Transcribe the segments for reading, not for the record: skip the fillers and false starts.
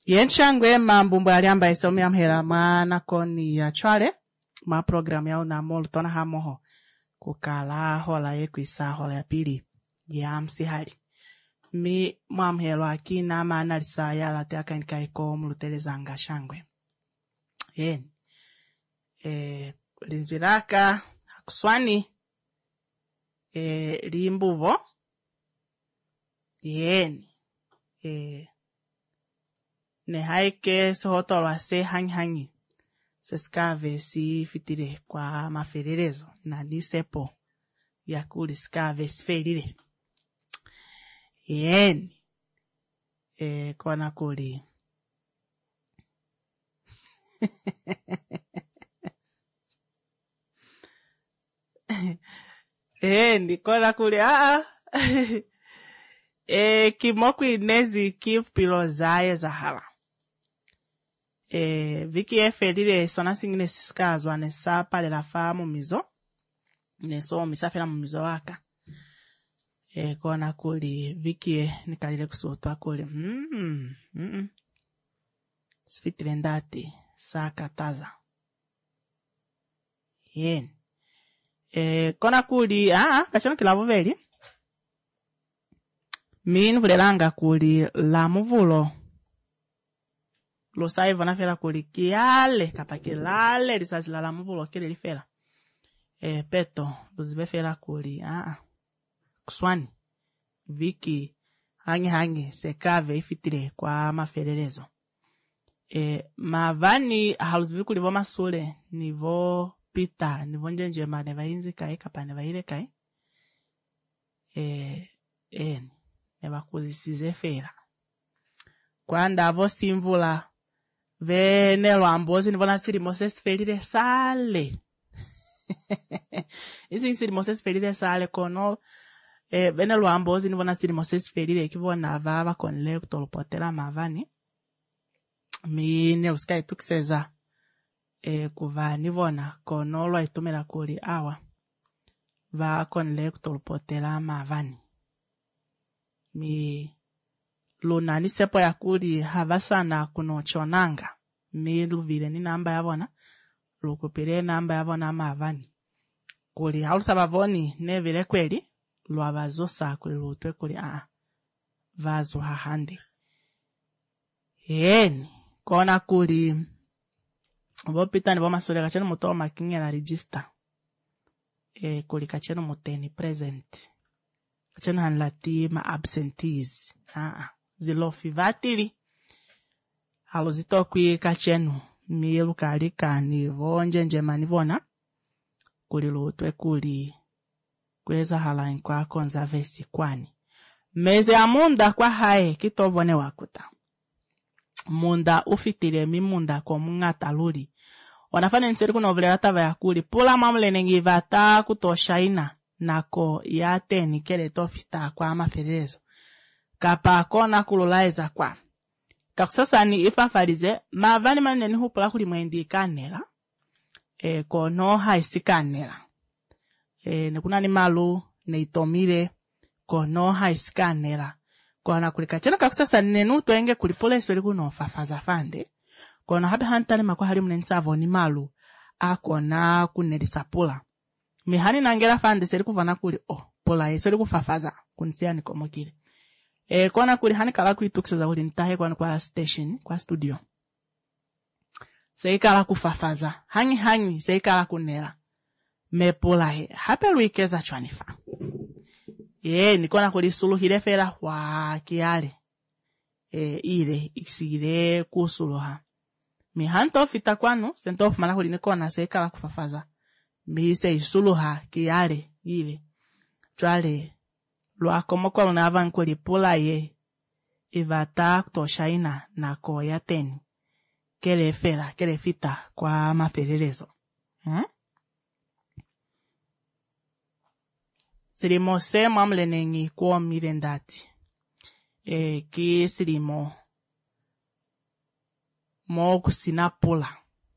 Yenshangwe mambumbu aliamba isomi amhera mana koni ya chwale ma program ya unamolu tona hamoho kukala hola yekwisa hola ya pili ya msihali mi mwamhelo akina mana lisa ya late akanikaiko mulutelezanga shangwe yen linzwiraka hakuswani limbuvo yen ne haike sohotolwa se hangi skave si fitire kwa mafererezo na nisepo ya kuli skave sferire yen kona kuli kona kuli kimoku inezi kipilo zaye zahala viki efelire sona singine siskazwa nesa pale la famu mizo neso misafela mu mizo waka kona kuli viki nikalile kusotwa kuli sfitire ndati sakataza yen kona kuli kachano kilavo veli minu vulelanga kuli la muvulo lo saiva na fela kuli kiale kapakilale lisazila la muvulo kile lifela peto luzibe fela kuli kuswani viki hangi sekave ifitire kwa mafererezo mavani haluzibi kuli vo masule nivo pita nivo njenjema neva inzi kai kapa neva ile kai neva kuzisize fela kwa ndavo simvula vene lwambozi nivona siri Moses felire sale isi siri Moses felire sale kono vene lwambozi nivona siri Moses felire kivona vava konle kutolopotela mavani mine uskai tukseza kuva nivona kono lwa itumela kuli awa va konle kutolopotela mavani mi luna nisepo ya kuli havasana kunochonanga mi luvile ni namba yavona lukupire namba yavona mavani kuli halusa bavoni nevile kweli lwavazosa kuli lutwe kuli vazo hahande kona kuli vopita ni vomasole kacheno mutoa makinga na register kuli kacheno muteni present kacheno hanlati ma absentees zilofi vatili haluzito kwi kachenu milu kalika nivo njenjema nivona kuli lutwe kuli kweza halain kwa konzavesi kwani meze ya munda kwa hae kitovone wakuta munda ufitile mi munda kwa mungata luli wanafanya nseri kuna uvile hatava ya kuli pula mamule nengi vata kutoshaina nako yate nikele tofita kwa maferezo kapa kona kululaiza kwa kakusasa ni ifafalize mavani maneni hupula kuli mwendi kanela kono haisi kanela nekuna ni malu neitomile kono haisi kanela kona kulika chena kakusasa nenu tuenge kulipula isweli kuno fafaza fande kono habi hantale makwa hali mnensavo ni malu akona kunelisapula mihani nangela fande seri kuvana kuli pula isweli kufafaza kunisia nikomokile kona kuli hani kala kuitukseza uli ntahe kwa station kwa studio seikala kufafaza hangi seikala kunela mepula hape luikeza chwanifa nikona kuli suluhile fela wa kiale ile isire kusuluha mihanto fita kwanu sentofu mana kuli nikona seikala kufafaza mise isuluha kiale ile chwale lwakomokwa lunava nkuli pula ivata kutoshaina na koya teni kele fela kele fita kwa mafererezo silimo se mwamle nengi kwa mirendati ki silimo mo kusina pula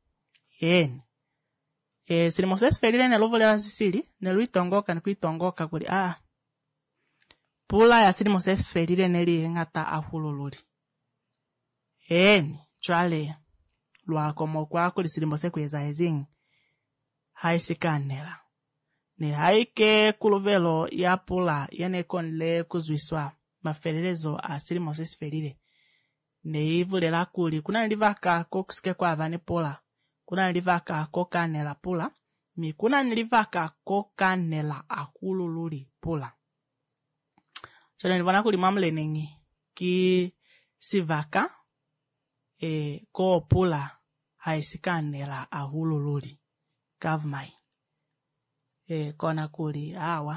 silimo se sferile nelovole la sisili neluitongoka nikuitongoka kuli pula ya silimo se sferile neli ngata ahululuri Chwale lwa komo kwako lisilimbo sekweza ezing haisikanela ne haike kulovelo ya pula yene konle kuzwiswa maferelezo asilimo sesiferile ne ivulela kuli kuna nilivaka kokusike kwa avane pula kuna nilivaka kokanela pula mi kuna nilivaka kokanela akulululi pula chone nilivana kuli mamlenengi ki sivaka ko pula haisikanela ahulululi kavmai kona kuli awa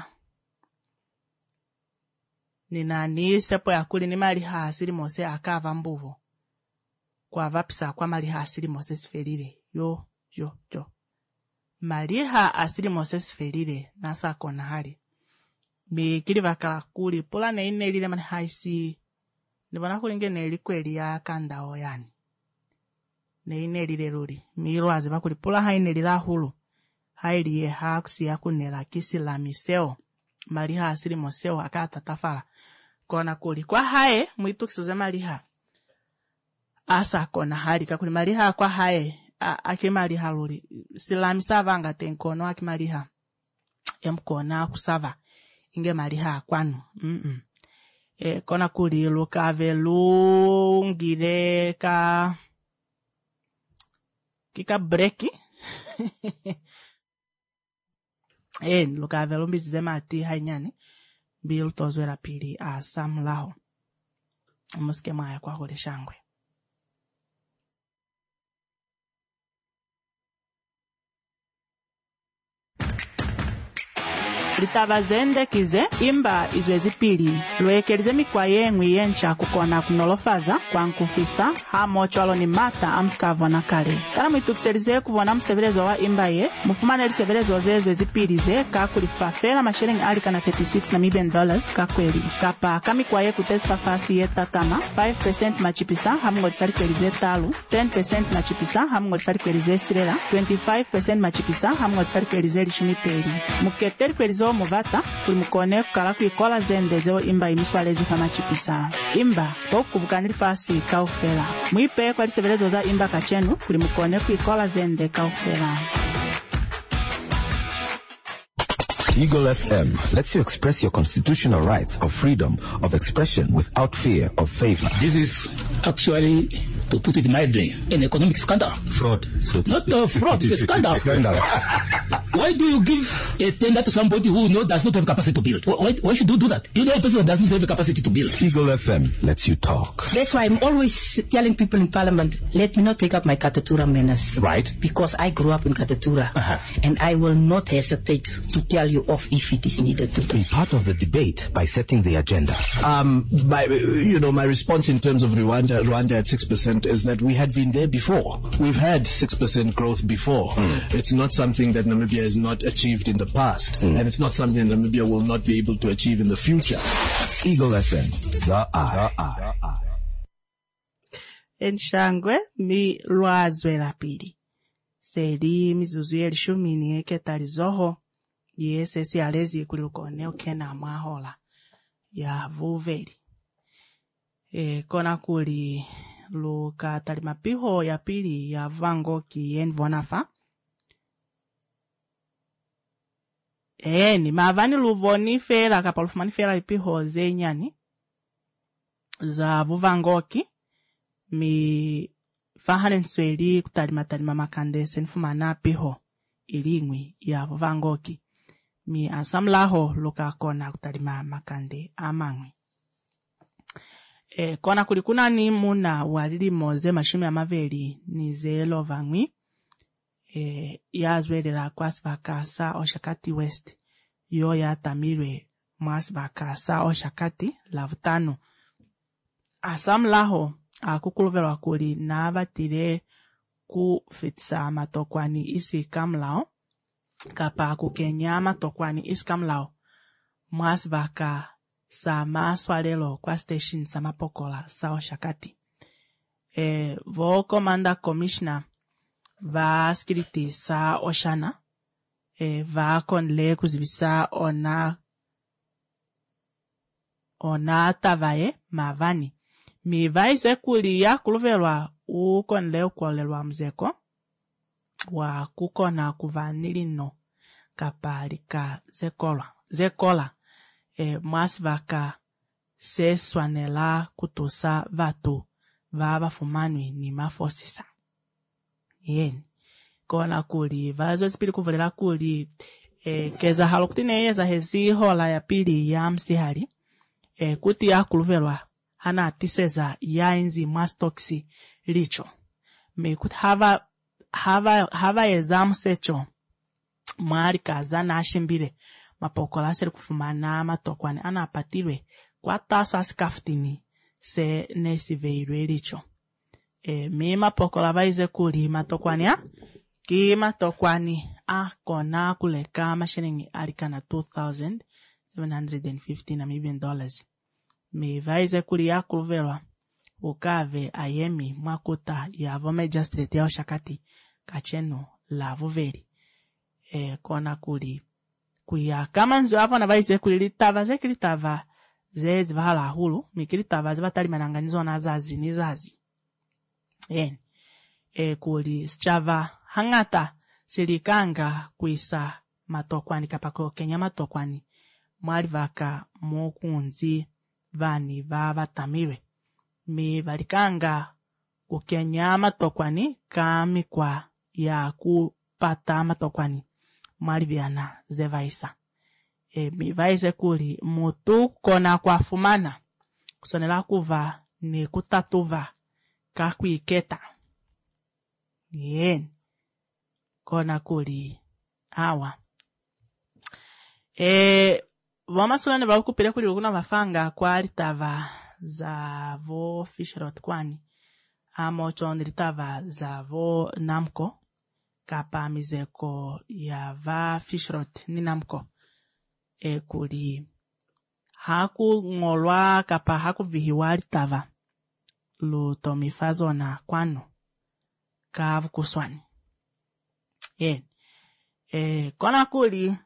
ni sepo ya kuli ni mali hasili mose akava mbuvo kwa vapisa kwa mali hasili mose sferile yo maliha asili mose sferile nasa kona hali mikili vakala kuli pula ne ine lile mani haisi nibona kulinge ne likweli ya kandao yani ne ine lile luli milo aziva kuli pula haine lila hulu hailiye hakusi ya kunela kisi la miseo maliha asili moseo akata tafala kona kuli kwa hae muitukisoze maliha asa kona hali kakuli maliha kwa hae akimaliha luli silamisa vanga tenkono akimaliha emkona kusava inge maliha kwanu kona kuli lukave lungile kika breki lukave lumbizize mati hainyani bilu tozwela pili asamlaho musike mwaya kwa hole shangwe litavazende kize imba izwezi pili lwekelize mikwa yengwi yencha kukona kunolofaza kwa nkufisa hamo chwalo ni mata amskavo na kale kana mwitukiselize kuvona msevelezo wa imba ye mufumane lisevelezo zezwezi pili ze kakulifafela mashilingi alika na $36 kakweli kapa kamikwa ye kutesi fafasi ye tatama 5% machipisa hamungo lisalikwelize talu 10% machipisa hamungo lisalikwelize silela 25% machipisa hamungo lisalikwelize lishumiteli muketeli kwelizo muvata kuli mukone kukala kuikola zendezeo imba imiswalezi pamachipisa imba pokubukanili fasi kaufela mwipe kwa lisevelezo za imba kachenu kuli mukone kuikola zende kaufela. Eagle FM lets you express your constitutional rights of freedom of expression without fear of favor. This is actually, to put it mildly, an economic scandal. Fraud. Not fraud, it's a scandal. Why do you give a tender to somebody who does not have capacity to build? Why should you do that? You know a person who does not have the capacity to build. Eagle FM lets you talk. That's why I'm always telling people in Parliament, let me not take up my Katatura menace. Right. Because I grew up in Katatura. And I will not hesitate to tell you off if it is needed to Be part of the debate by setting the agenda. My response in terms of Rwanda at 6% is that we had been there before. We've had 6% growth before. It's not something that Namibia has not achieved in the past. And it's not something that Namibia will not be able to achieve in the future. Eagle FM, the eye. Enshangwe mi lwazwe la pili. Seli mizuzu ye lishumini eketalizoho yesesi alezi kulukone ukena mwahola ya vuveli. Kona kuli luka talimapiho ya pili ya vango ki yenvonafa. Ni mavani luvoni fela kapalufumani fela ipiho ze nyani za vuvangoki mi fahane nsweli kutalima makande senfumana piho ilingwi ya vuvangoki mi asamlaho luka kona kutalima makande amangwi. Kona kulikuna ni muna walili moze mashumi amaveli nize lovangwi yazwelela kwasivakasa oshakati west yo yatamirwe mwasivakasa oshakati lavutano asamlaho akukuluvelwa kuli na avatile kufitisa matokwani isi kamlao kapa kukenya matokwani isi kamlao mwasivaka sama swalelo kwa station sama pokola sa oshakati. Vo commander commissioner va skiriti sa oshana va konle kuzivisa ona tavaye mavani mi vaise kuli ya kuluvelwa ukonle ukolelwa mzeko wa kukona kuvanilino kapalika zekola mwasi vaka seswanela kutusa vatu vava fumanwi ni mafosisa yeni kona kuli vazo zipili kuvulela kuli keza halo kutineyeza hezi hola ya pili ya msihali kuti ya kuluvelwa hana atiseza ya inzi mastoksi licho mekuti hava ezamu secho mwari kaza na ashimbile mapokola seri kufumana matokwani ana apatilwe kwa tasa skaftini se nesiveirwe licho mi mapokola vaize kuli matokwani ya ki matokwani kona kuleka mashilingi alikana $2,750 Namibian dollars. Mi vaize kuli ya kuluvelwa ukave ayemi mwakuta ya vome magistrate ya shakati kacheno la vuveli kona kuli kuya kama nzo hapo na vaize kuli litava zezi vahala hulu mikilitava zivatali mananganizo na zazi ni zazi kuli sichava hangata silikanga kuisa matokwani kapako Kenya matokwani mwali vaka mokunzi vani vavatamire mi valikanga kukenya matokwani kamikwa ya kupata matokwani mwali viana zevaisa mi vaise kuli mutu kona kwa fumana kusonela kuva ni kutatuva kakuiketa yen kona kuli hawa vamasulani vakupile kuli kuna vafanga kwa litava za vo Fishrot kwani amocho litava za vo Namco kapa mizeko ya va Fishrot ni Namco kuli haku ngolwa kapa haku vihiwa litava lutomifazo na kwano kavu kuswani kona kuli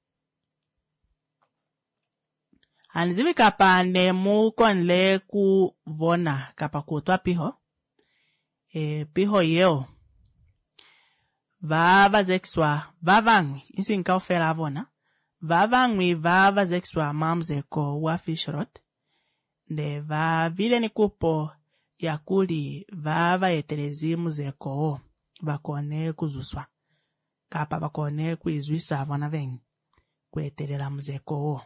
anzivi kapa nemu konle kuvona kapa kutwa piho piho yeo vava zekswa vavangwi isi nka ofela avona vavangwi vava zekswa mamzeko wa Fishrot ne vile ni kupo ya kuli vava etelezi muzeko vakone kuzuswa kapa vakone kuizwisa avona vengi kwetelela muzeko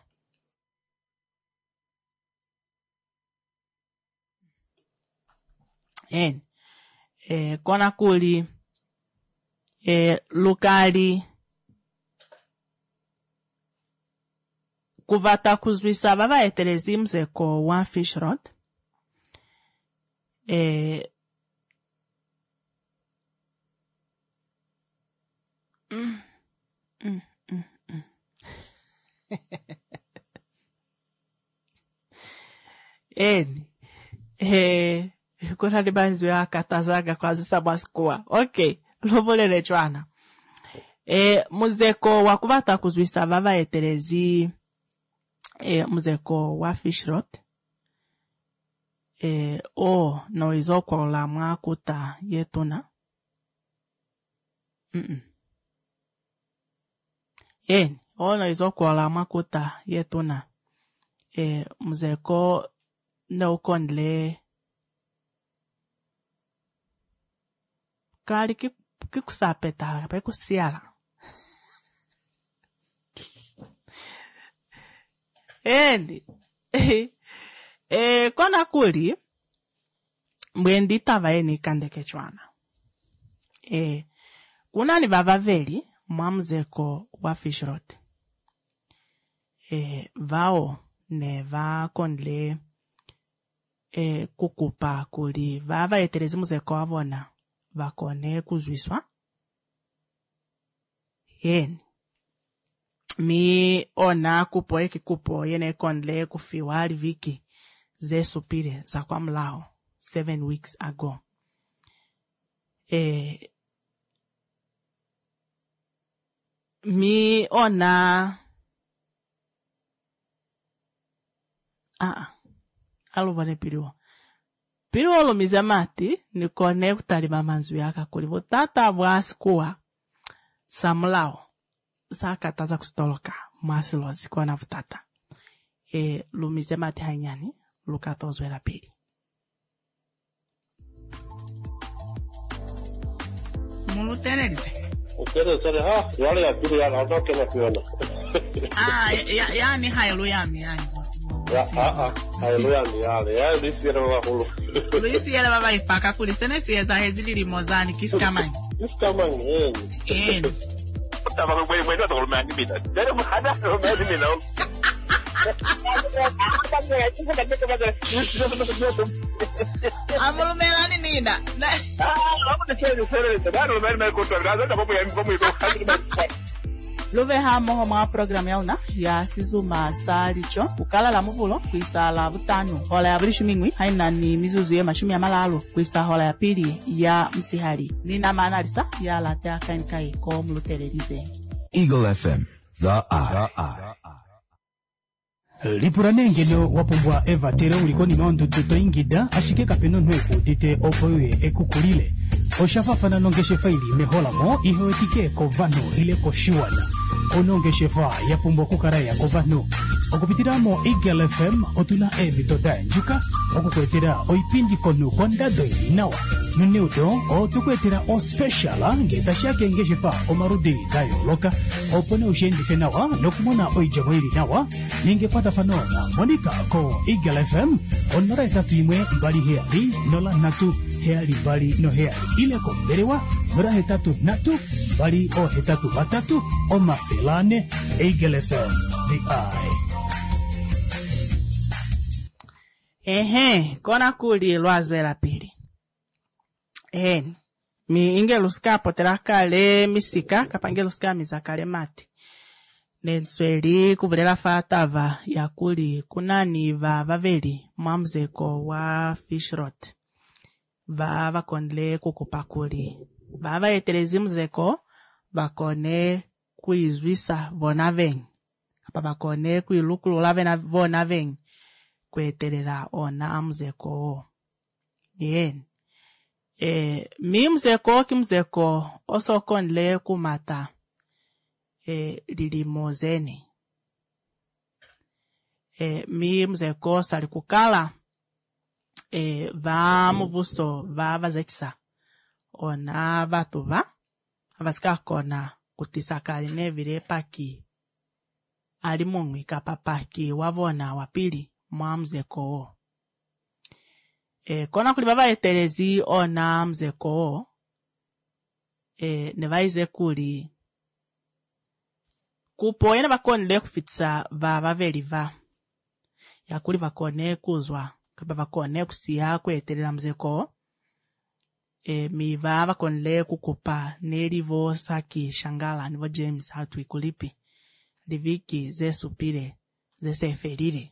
kona kuli lukali kuvata kuzwisa vava etelezi mzeko wa Fishrot kuna libanzo ya katazaga kwa zusa mwaskua lovolele chwana muzeko wakuvata kuzwisa vava etelezi muzeko wa Fishrot no izokolola mwakuta yetuna no izokolola mwakuta yetuna muzeko no kondle kali kikusapeta pekusiala kona kuli mbwendi tava kandeke chwana kuna ni vavaveli mwamzeko wa Fishrot vao ne vakondle kukupa kuli vava etelezi muzeko avona vakone kuzwiswa mi ona kupo kupo yene kondle kufiwali viki ze supire za kwa mlao 7 weeks ago mi ona aluvale piliwa Pili olumize mati nikone kutalima manzwi akakuli butata bwasikuwa samulao sakataza kustoloka mwasilozi kwa na butata. Lumize mati hanyani lukatozwela pili. Mulutereze. Utereze ha yale ya pili ya ndoke na kuona. Yani haleluya yani. Haleluya yale. Ya lisiera wa hulu. Lisiera baba ipaka kulisene sieza hezili limozani kiskamani. Kiskamani Tava kwa mwendo to ulmani bila. Dere mhada ulmani bila. Amulumelani nina. Love hamo mwa programu yauna ya sizuma salicho ukala la muvulo kuisa la butano hola ya brishu mingwi haina ni mizuzu ya mashumi ya malalo kuisa hola ya pili ya msihari nina maanarisa ya latea kainkai ko mlutelerize. Eagle FM, the eye. Lipuranengelo wapumbwa Eva tere ulikoni nondo tuto ingida ashike kapeno nweku tite opoye ekukulile oshafafana nongeshe faili mehola mo iho etike kovano ile koshiwana onongeshe fa yapumbwa kukaraya kovano okupitiramo Eagle FM otuna evitota njuka okukwetera oipindi konu kondado nawa nuneudo otukwetera o special ngeta shake ngeshe fa omarudi dayo loka opone ushendi nawa nokumona oijamwiri nawa ningepata fanona monika ko Eagle FM onora etatu imwe mbali heali nola natu heali mbali no heali ile ko berewa nora hetatu natu mbali o hetatu batatu o mafelane Eagle FM the eye. Kona kuli lwazwela pili. Mi ingeluska poteraka le misika kapangeluska mizakale mati. Nensweli kubulela fatava ya kuli kunani vaveli mwamzeko wa fish rot. Vakondle kukupakuli. Etelezi mzeko vakone kuizwisa vonaveng. Kapa vakone kuilukulu lavena vonaveng. Kwetelela ona mzeko. Mi mzeko kimzeko oso kondle kumata. Lilimozeni. Mi mzeko sali kukala. Va muvuso va vazekisa. Ona vatuva. Avasika kona kutisakali nevile paki. Alimungwi kapapaki wavona wapili mwa mzeko. Kona kuli baba etelezi ona mzeko. Nevaize kuli. Kupo yena bakone kufitsa vaveli va. Yakuli bakone kuzwa. Kapa bakone kusiya kwetelela mzeko. Miva bakone kukupa nelivo saki shangala nivo James hatu ikulipi. Liviki ze supile ze seferile.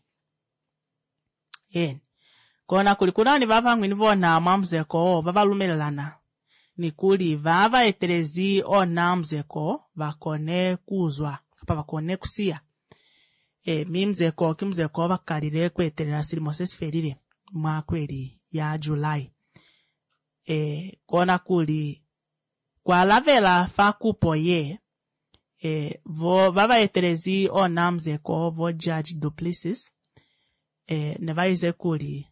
Kona kulikunani vava ngwinivo na mwamzeko vava lumelelana. Nikuli vava etelezi ona mzeko vakone kuzwa. Kapa vakone kusiya. Mimzeko kimzeko bakalile kwetelela silimo sesiferile. Mwa kweli ya July. Kona kuli kwa lavela fa kupo ye. Vava etelezi ona mzeko vo Judge Duplessis. Nevaize kuli.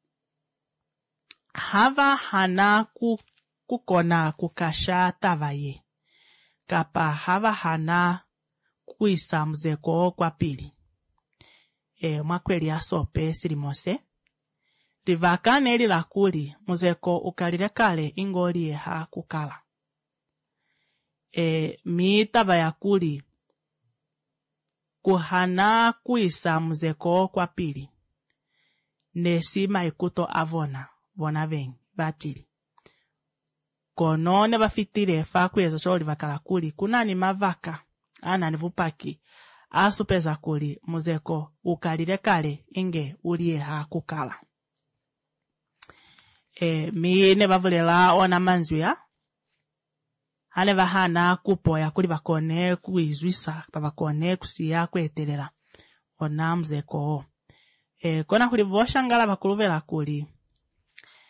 Hava hana kukona kukasha tavaye. Kapa hava hana kuisa mzeko kwa pili. Mwakweli asope silimose. Livakane ili lakuli mzeko ukalile kale ingoli ha kukala. Mi tava ya kuli kuhana kuisa mzeko kwa pili. Nesi maikuto avona. Vona vengi, vatili. Konone vafitile fa kweza choli vakala kuli. Kunani mavaka. Ana nivupaki. Asupeza kuli muzeko ukalile kale inge ulie ha kukala. Mi nevavulela ona manzuya. Hane vahana kupoya kuli vakone kuizwisa. Pa vakone kusiya kwetelela. Ona mzeko. Kona kuli voshangala vakuluvela kuli.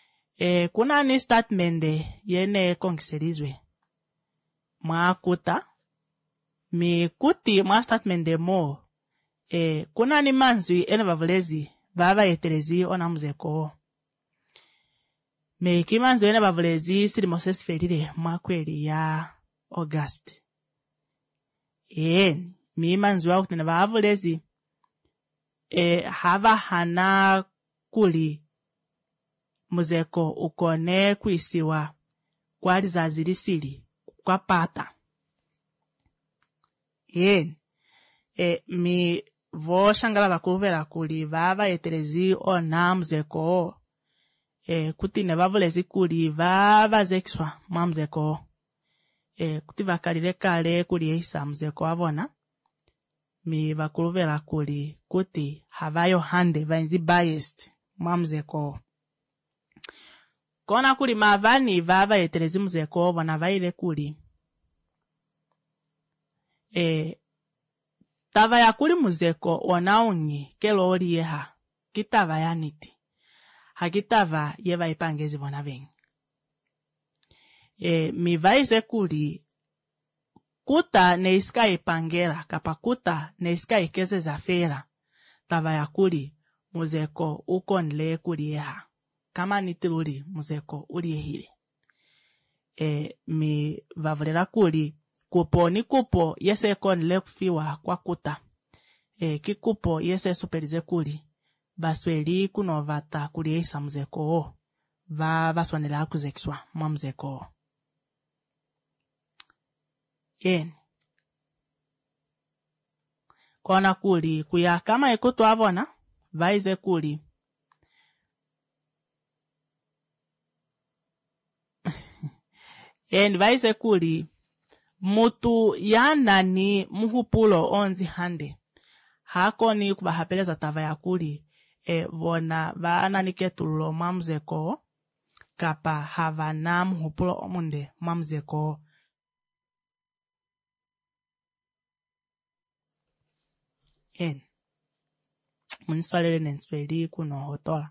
kuna ni statement yene kongiselizwe mwa kuta mi kuti mwa statement mo kuna ni manzwi ene bavulezi baba yeterezi ona muzeko me kimanzwi ene bavulezi sili Moses Ferire mwa kweli ya August mi manzwi wa kutene bavulezi hava hana kuli muzeko ukone kuisiwa kwa lizazilisili kwa pata mi vo shangala bakuvera kuli baba yeterezi ona muzeko kuti ne bavulezi kuli baba zekswa mwa muzeko kuti bakalile kale kuli isa muzeko abona mi bakuluvera kuli kuti havayo hande vainzi biased mwa muzeko kona kuli mavani vava yeterezi muzeko bona vaile kuli tava ya kuli muzeko onaunyi kelo oliyeha kitava ya niti hakitava yeva ipangezi bona vengi mi vaise kuli kuta neisika ipangera kapa kuta neisika ikeze za fera tava ya kuli muzeko ukonle kuliyeha kama nitiluli muzeko uliyehile mi vavulera kuli kupo ni kupo yese konle kufiwa kwa kuta kikupo yese superize kuli basweli kunovata kuliyeisa muzeko vaswanela kuzekswa mwa muzeko kona kuli kuya kama ikutu avona vaize kuli vaize kuli mutu yanani muhupulo onzi hande hakoni kubahapeleza tava ya kuli vona vaananike tulo mwa muzeko kapa havana muhupulo omunde mwa muzeko muniswalele nensweli kuno hotola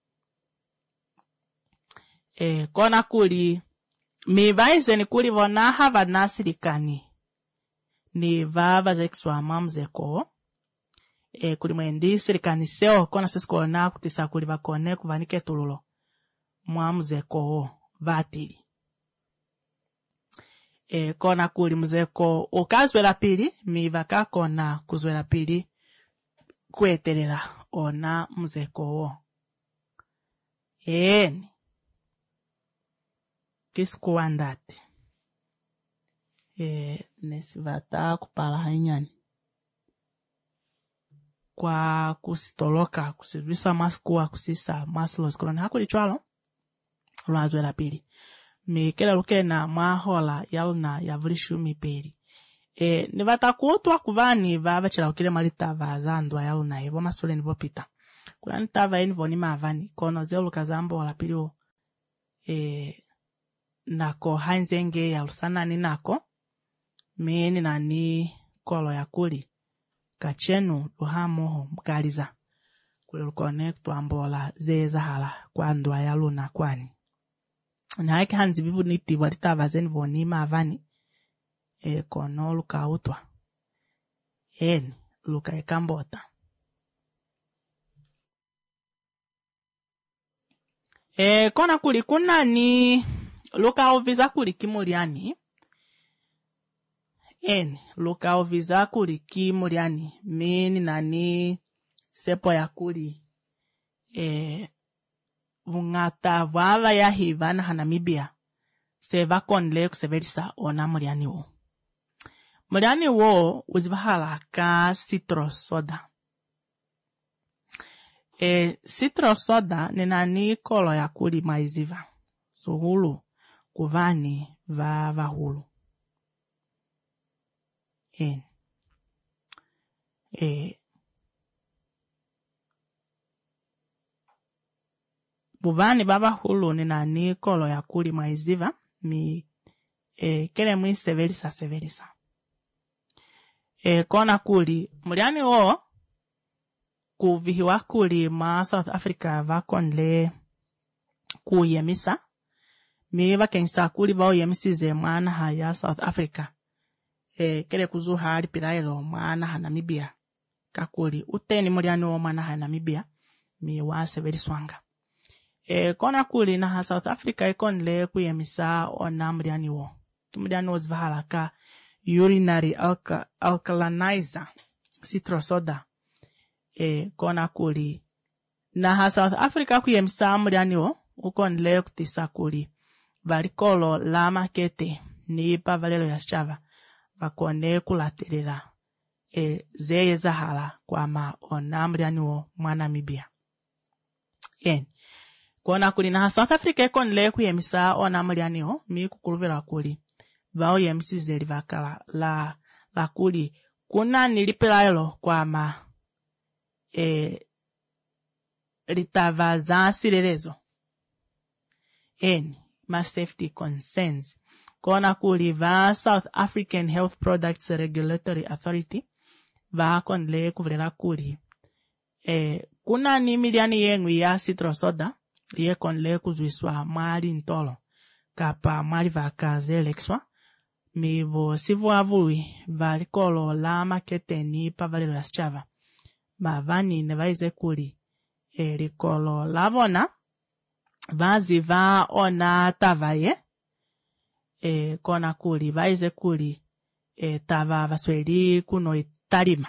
kona kuli mi vaize ni kuli vona havana silikani ni vava zekswa mwa muzeko kuli mwendi silikani seo kona sisikona kutisa kuli vakone kuvanike tululo mwa muzeko vatili kona kuli muzeko ukazwela pili mi vakakona kuzwela pili kwetelela ona muzeko kisikuwa ndati nesivata kupala hainyani kwa kusitoloka kusivisa masikuwa kusisa maslos koloni hakuli chwalo lwazwela pili mikela lukena mwahola yaluna yavulishu mipeli nivata kuotwa kuvani vavachila ukile malita vazandwa yaluna evo masole nivo pita kuna nitava enivo ni mavani kono zeo lukazambo wala pilio nako hainzenge ya lusana ni nako meni nani kolo ya kuli kachenu luhamoho mkaliza kule lukone kutuambola zeza hala kwa ndwa yaluna kwani na haki hanzi vivu niti walita vazen voni mavani kono luka utwa luka ekambota kona kuli kuna ni luka oviza kuli kimuliani luka oviza kuli kimuliani mini nani sepo ya kuli vungata vava ya hivana hanamibia seva konle kuseverisa ona muliani wo muliani wo uzivahala ka citrus soda citrus soda ni nani kolo ya kuli maiziva suhulu kuvani vava hulu buvani baba hulu ni nani kolo ya kuli maiziva mi kele mwi severisa kona kuli muliani wo kuvihiwa kuli ma South Africa vakonle kuyemisa mi bakensa kuli ba yemisize mwana haya South Africa kele kuzuha alipirailo mwana ha Namibia kakuli uteni muliani wo mwana ha Namibia mi wase beliswanga kona kuli na ha South Africa ikonle kuyemisa ona muliani wo muliani wo zvahalaka urinary alkalinizer citrus soda kona kuli na ha South Africa kuyemisa muliani wo ukonle kutisa kuli valikolo la makete ni pavalelo ya Chava vakone kulatelela zeye zahala kwa ma onamriani wo mwana Namibia kona kuli na South Africa konle kuyemisa onamriani wo mi kukuluvela kuli vao yemisize vakala la kuli kuna nilipelaelo kwa ma litava za silelezo ma safety concerns kona kuli va South African Health Products Regulatory Authority va konle kuvrela kuli kuna ni miliani yengu ya citrus soda ye konle kuzwiswa mali ntolo kapa mali vakaze lexwa mivo sivu avui valikolo la makete ni pavalelo ya Chava mavani nevaize kuli likolo lavona vazi va ona tavaye kona kuli vaize kuli tava vasweli kuno italima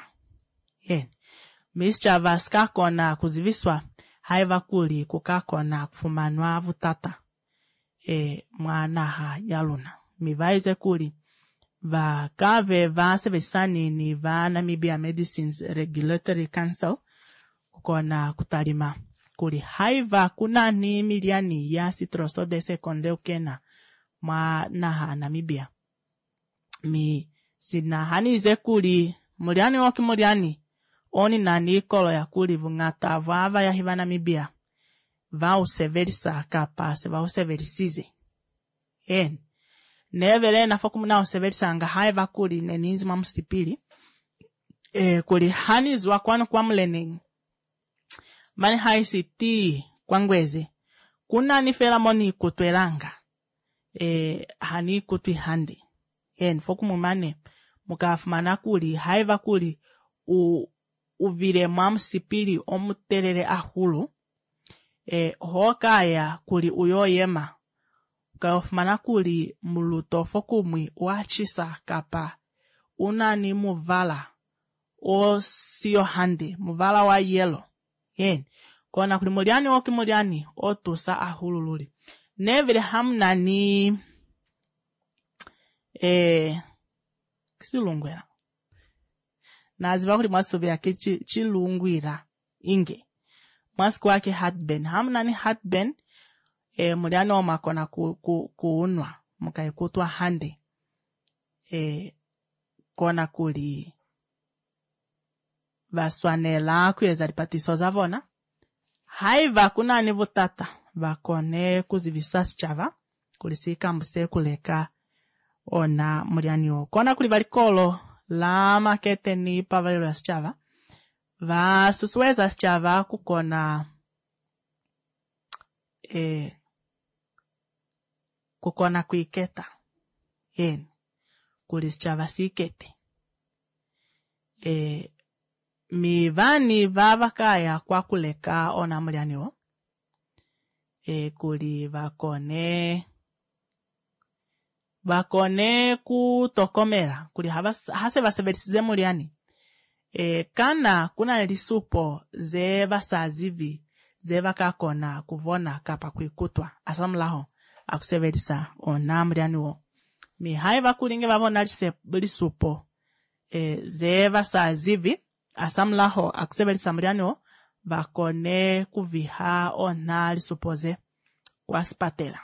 Chava ska kona kuziviswa haiva kuli kukakona kufumanwa vutata mwana ha yaluna mivaize kuli vakave vasevesani ni va Namibia Medicines Regulatory Council kukona kutalima kuli haiva kuna ni miliani ya citrus soda sekonde ukena mwana ha Namibia mi sina hanize kuli muliani woki muliani oni nani kolo ya kuli vungata vava ya hiva Namibia va useverisa kapase va useverisize nevele na foku muna useverisa anga haiva kuli neninzi mamstipili kuli hanizwa kwanu kwa mlening mani haisi ti kwangweze kuna ni feramoni kutwelanga hani kutwi handi foku mumane mukafumana kuli haiva kuli uvire mamsipili omutelele ahulu hokaya kuli uyoyema ukafumana kuli muluto foku mwi wachisa kapa unani muvala o siyo handi muvala wa yellow kona kuli muliani woki muliani otusa ahulululi nevile hamna ni kisilungwela naziva kuli mwasubi yake chilungwira inge mwasiku wake heartburn hamna ni heartburn muliani oma kona kuunwa mukaikutwa hande kona kuli vaswanela kuyeza lipatiso zavona haiva kuna ni vutata vakone kuzivisa Chava kulisika mbuse kuleka ona muliani wo kona kuli valikolo la makete ni pavalelo ya Chava vasusuweza Chava kukona kukona kuiketa kuli Chava sikete mivani vavakaya kwa kuleka ona muliani wo kuli vakone kutokomera kuli hase vaseverisize muliani kana kuna lisupo ze vasazivi ze vakakona kuvona kapa kuikutwa asamlaho akuseverisa ona muliani wo mihaiva kulinge vavona lisupo ze vasazivi asamlaho akuseverisa muliani wo vakone kuviha ona lisupoze kwa spatela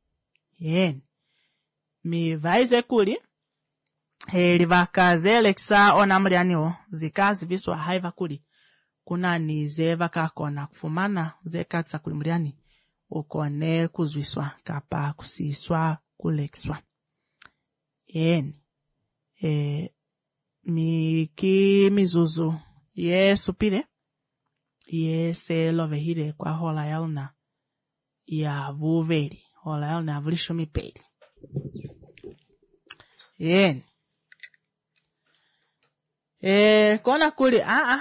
mi vaize kuli livakaze leksa ona muliani wo zikazi viswa haiva kuli kuna ni ze vakakona kufumana ze katsa kuli muliani ukone kuzwiswa kapa kusiswa kulekswa miki mizuzu ye supile ye se lovehile kwa hola yauna ya vuveli ola na vulisho mipeli yen kona kuli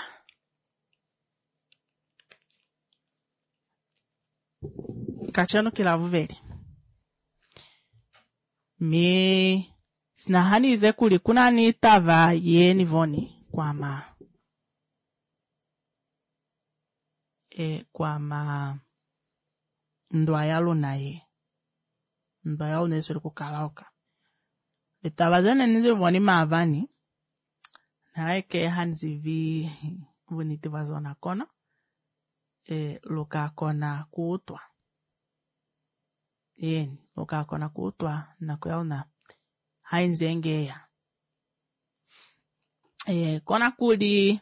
kachano kila vuveli mi sinahanize kuli kuna ni tava yeni voni kwama ndwa yalo naye ndwa yalo nesuri kukalauka litava zene nizi voni maavani naeke hanzivi vuniti vazona kona luka kona kuutwa yeni luka kona kuutwa na kuyalna hainzengeya kona kuli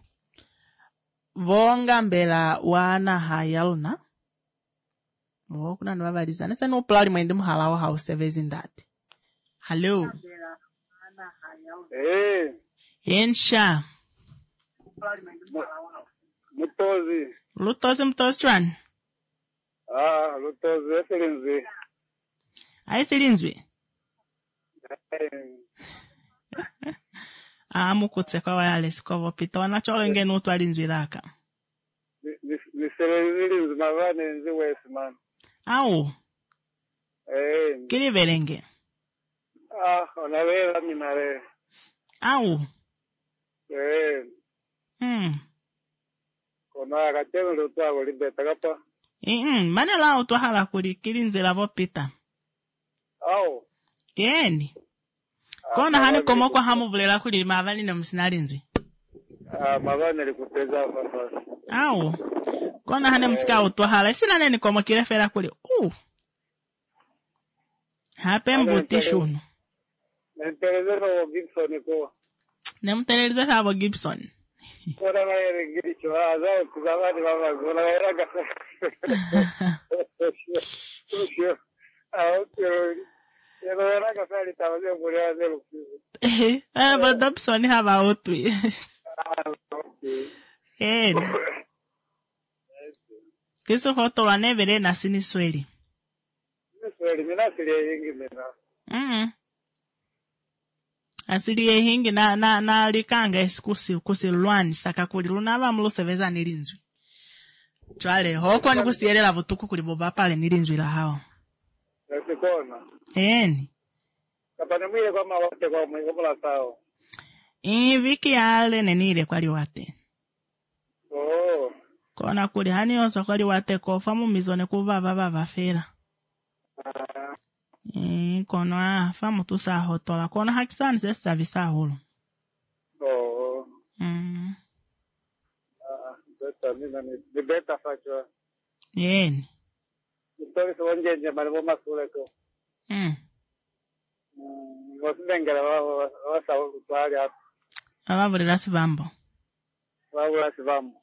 vonga mbela wana hayalna kuna nivavaliza nese nuplali mwende muhalawa hausevezi ndati hello ensha Lutozi chwan Lutozi esilinzwi aisilinzwi mukutse kwa wale sikovo pita wanacholo ngene utu alinzwi laka Niselezilinzwi mavane nzi wesi man au kili velenge onavela minare au kona akacheno lutwavo libeta kapa mane lao twahala kuli kilinzila vopita au yeni kona hani komoko hamuvulela kuli mavani na msinalinzwi mavane likuteza fafasi au kona hani msika utwahala isina neni komo kilefela kuli hape mbutishunu Nentelezeza wa Gibson kwa nemteleleza abo Gibson kona maere giricho azao kuzawadi baba kona maere gasa Sio era gasa litawaze kulia zero ba Gibson haba otwi kiso hoto wanevele na sinisweli minasili yengi mena asili yehingi na likanga kusilwani saka kuli lunava muluseveza nilinzwi chwale hoko ni kusielela vutuku kuli boba pale nilinzwi la hao nasikona kapane mwile kwa mawate kwa mwikomola sao viki yale nenile kwali wate kona kuli hani yoso kwali wate kofa mumizone kuvava vavafela kono famu tusa hotola kono hakisani sesa visa hulu beta mina ni beta fachwa yeni Itori sonjenje maribo masule ko wasibengera wasa utwali hapo ababulira sibambo wabula sibambo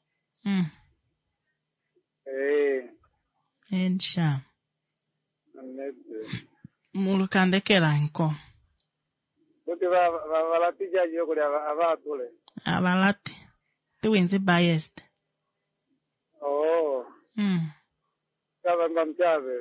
ensha mulukandekela nko Buti valatija jiyo kuli avatule abalati tuwinzi biased kavemba mchave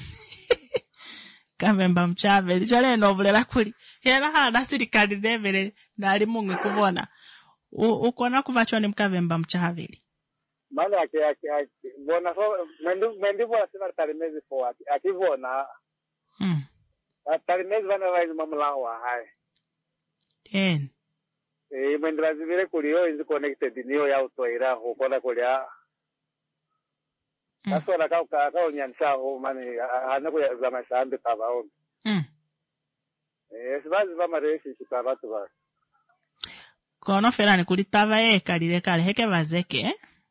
kavemba mchave lichale novulela kuli hela hana sirikali devele nali mungi kubona ukona kuvachoni mkavemba mchaveli mala ake bona so mendivo sina tarimezi po akivona tarimezi vana vaizi mamulawa hai mendrazivile kuliyo inzi connected niyo ya utoira hukona kulia kasona kaunyanisha ho mani hana kuyazama shambi tavaoni sivazi vamareshi chitavatu va kono felani kulitava kalile kale heke vazeke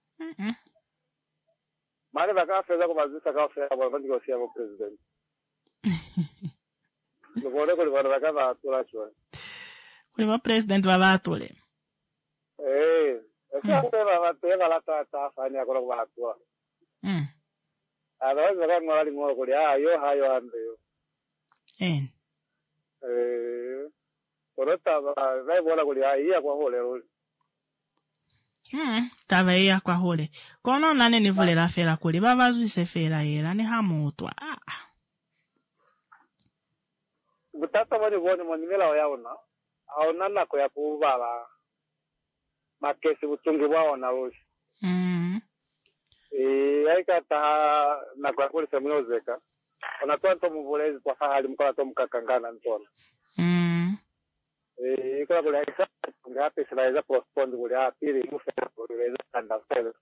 mani vakafeza kumazisa kafela vandigosia vo president luvone kuli vana vakavatula chwa kuli va president vavatule esateva vateva latafanya kola kuvatua otherwise vakang'wa valing'oa kuli yo hayo ambeyo korota vaivona kuli iya kwahole uli Tava iya kwa hole. Kono nane ni vule la fela kuli. Baba zwise fela yela ni hamutwa. Butata wani mela wayaona. Aona nako ya kubala. Makesi butungi waona ushi. Aikata nako ya kuli semyozeka. Onatoa nto mvulezi kwa fahali mkola to mkakangana ntona. Ikola kuli haisa. Ngapi silaiza postpone kuli hapili. Mufena kuli weza kanda.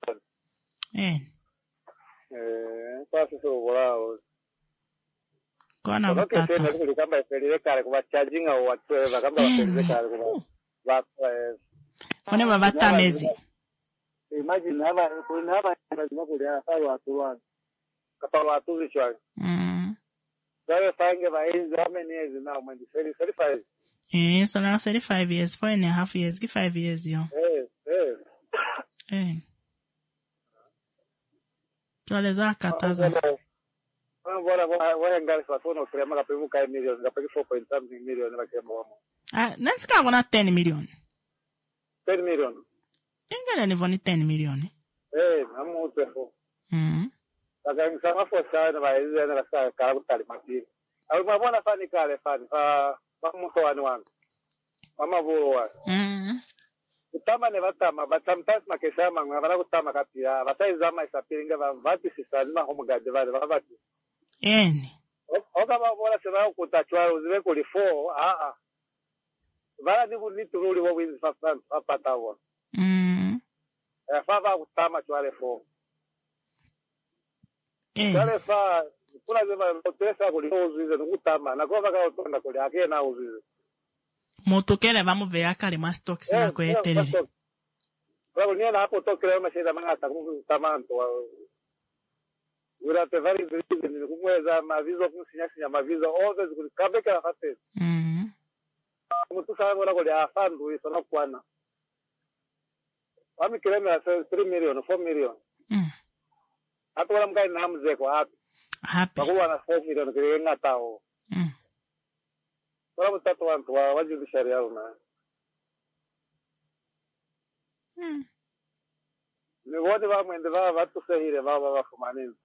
Kwa sisi wala Kona butata. Kamba ifelile kare kuba charging au whatever kamba ifelile kare kuba Kone babata mezi. Imagine haba lazima kulia sawa watu wana. Kapa watu zishwa. Sawa fange ba hizi how many years now man 35. So now 35 years, 4.5 years, 5 years yo. Tualeza kataza. Wala ngali fasono krema kapimu kai million, kapaki 4.something million bakemo wamo. Nanska wana 10 million. 10 million. Ingala ni voni 10 million. Namu utefo. Saka ngisama fo sana ba hizi na saka kala kutali mapili. Au mabona fani kale fani fa mamuso wangu. Mama vuwa. Utama ne batama batamtas makesama ngabara kutama kapia bataizama isapiringa bavati sisanima homugade bale bavati. Oka babola sema kutachwa uziwe kuli 4 Bala ni kunitululi wa wizi papatawa. Fava kutama chwale 4. Chwale fa kuna zema motesa kuli uzize nukutama na kwa baka utonda kuli ake na uzize. Motokele vamos ver kale ma stocks na kwetelele. Kwa niona hapo tokele mashida mangata kutamanto. Urate vari drive kumweza mavizo kusinyasinya mavizo always kulikabeka hate. Mtu sana wala kule afandu isona kwana. Wami kilema 3 million 4 million. Hapo wala mkai na mzee kwa hapo. Bakuwa na 4 million kile ngatao. Wala mtatu wantu wajibu sharia una. Ni wote wa mwende watu sehire wa fumanini.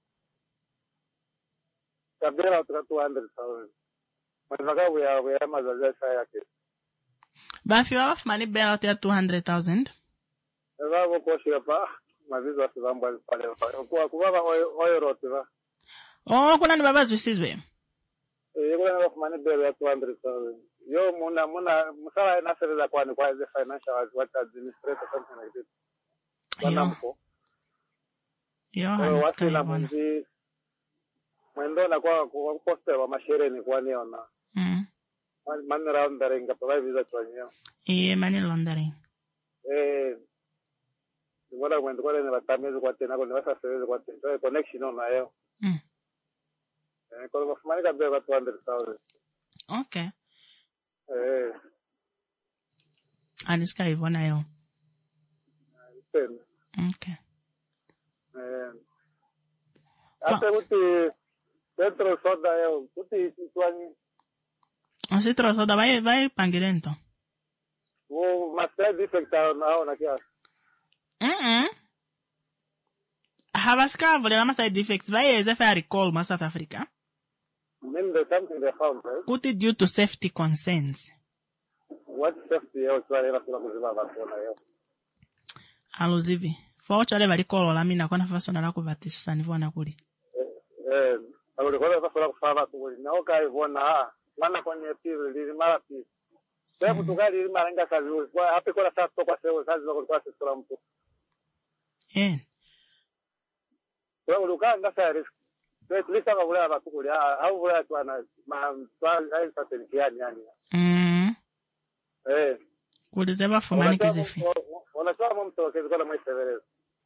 Kabela utuka 200,000. Mwaka we mazaza yake. Bafi wa fumani bela utia 200,000. Wao koshi hapa mavizo asivamba pale kwa kubaba oyo rote va. Kuna ni baba zwisizwe. Kuna wa fumani bela ya 200,000. Yo muna musala na sereza kwani kwa the financial what administrator something like this. Wanamko. Yo wasila munzi mwendo na kwa poster wa mashere ni kwani ona. Money laundering kapwa visa chwanyo. Money laundering. Wala mwendo kwa ni batamezi kwa tena kwa ni wasa service kwa tena connection ona yo. Kwa mafumani kabla 200,000. Okay. Aniska ivona yo. Okay. Hata uti dentro soda yo, uti tuani. Citro soda vai pangilento. Master defect na kia. Havaska vole ma side defects vai ezefa recall ma South Africa. Then there's something they found, right? Put it due to safety concerns. What safety yo twale la kuziba bakona yo. Aluzivi. Faucha le bali kolo la mina kona fasona la kuvatisa nivona kuli. Alikuwa kwa kufanya kuli. Na oka ivona mana kwenye TV lili mara pili. Sasa kutoka lili mara nga kazi kwa hapo kwa sasa kwa sasa kazi kwa sasa mtu. Kwa ulikuwa ngasa risk. Sasa tulisa kwa wale watu kuli au wale watu wana ai sasa yani. Kulizeba fumani kizifi. Wanasema mtu akiwa kama msevereza.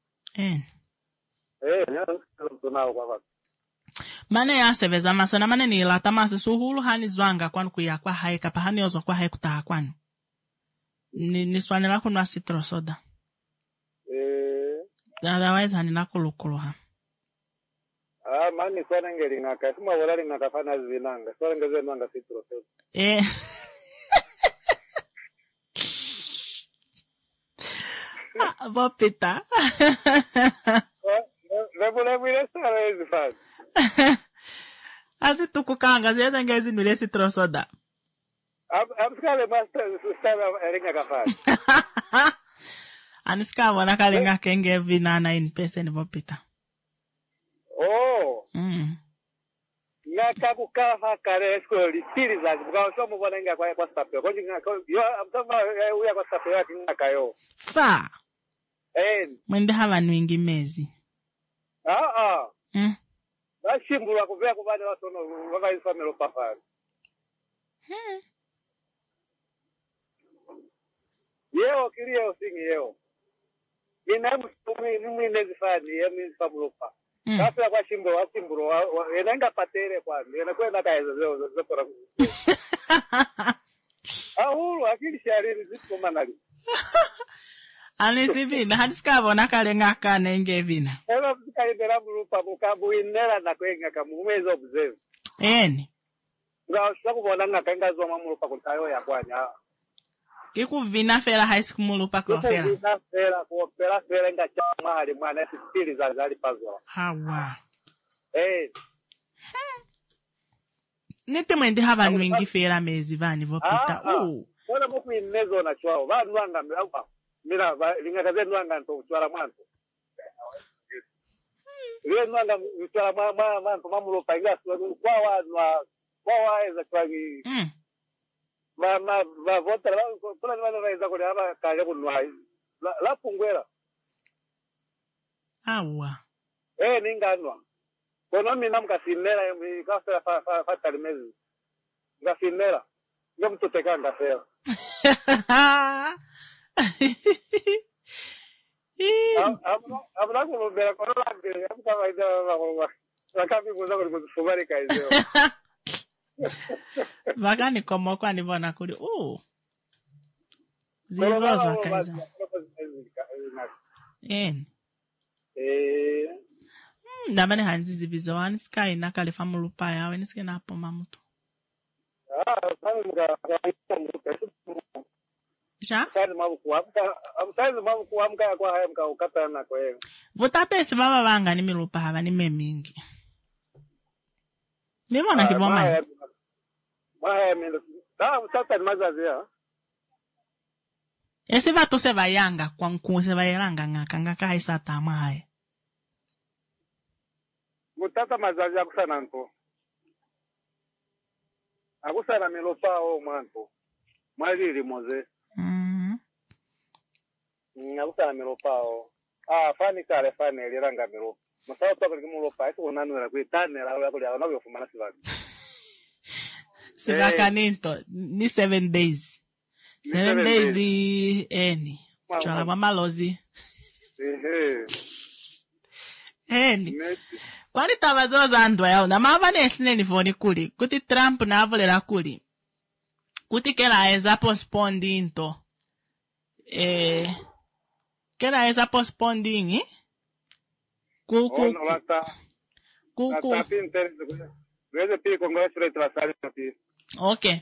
Tunao kwa watu. Mane ya seveza masona mane ni lata masi suhulu hani zwanga kwanu kuya kwa hai kapa hani ozo kwa hai kutaha kwanu. Ni swanela kunwa citro soda. Otherwise hani nakulukulu ha. Mani swana ngeli ngaka. Suma walari ngaka fana zinanga. Swana ngeze nanga citro soda. Vopita. Lebu ile sawa hizi fani. Ati tukukanga ziyeza ngezi nule si trosoda. Amskale master stava ringa kafani. Aniska wana kalenga kenge vina 9% vopita. Oh. Ngaka kukafa kare skoli tiri za kwa somo bwana inga kwa staff yako njinga yo amtama uya kwa staff yako ngaka yo fa mwende havanhu ingi mezi vashimbula kubvira kuvana vasono vavaifamiro pafari yewo kiri yewo singi yewo ina mwine zifani yemifamulopa Kafla kwa shimbo enanga patere kwani enakwenda kaeza zopora ahulu akili shariri zikomanali Anisivina hadiskavona kalenga kana ingevina eba kalibera bulupa bukabu inera na kwenga kamumezo observe ngawusha kubona ngakanga zoma mulupa kutayo yakwanya Kikuvina fera high school mulupa kwa fera Kikuvina fera nga chama hali mwana sipili za zali pazwa hawa Nete mwende havanhu ingi fera mezi vani vopita Wala muku inezo na chwao Vanu wanga Mira lingakaze nwanga nto chwara mwanto Lingakaze nwanga chwara mwanto Mamulopa inga Kwa eza chwangi vota kuna nwana raiza kule hapa karibu nwa la pungwela awa ninganwa kono mina mkasinera ikafera fatali mezi mkasinera ndio mtoteka ngafera abra kulobera kono lande amka ida wakapi kuza kufubari kaizeo Vakani komo kwa nivona kuli Zizozo kaiza Ndamane hanzizi vizowani Sky nakale famulupa yawe Nisike napo mamutu Sha? Amsaizi mabu kuamka kwa haya mka ukata na kwa hewa Votapesi vava vanga ni milupa hava ni memingi Nivona kiboma Sasa ni mazazi ya Ese vato se vayanga kwa mkuu se vayanga ngaka haisa tama hai Mutata mazazi ya kusana nko Akusana milopa o manto Mwalili moze Akusana milopa o Fani kare fani eliranga milopa Masawa toka ni milopa Ito unanwela kuitane la kuli ya wanavyo fumana sivani Sivakaninto ni 7 days 7 days eni Chwala mamalozi Eni Kwani tabazoza andwa yao na mava nesine nifoni kuli Kuti Trump na avolera kuli Kuti kela eza postpondi into Kela eza postponding Kuku Weze pili kongresu rei trasari pili. Okay.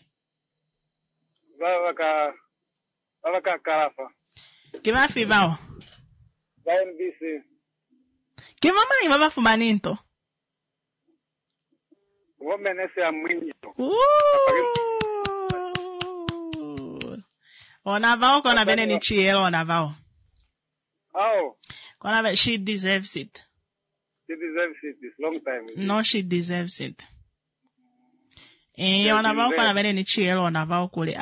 Vaka karafa. Kima fibao? Va NBC. Kima mani vava fumaninto? Wome nese ya mwinyo. Onavao kona bene ni chielo onavao. Kona bene, she deserves it. She deserves it this long time. No, she deserves it. Onavao kona bene ni chielo onavao kule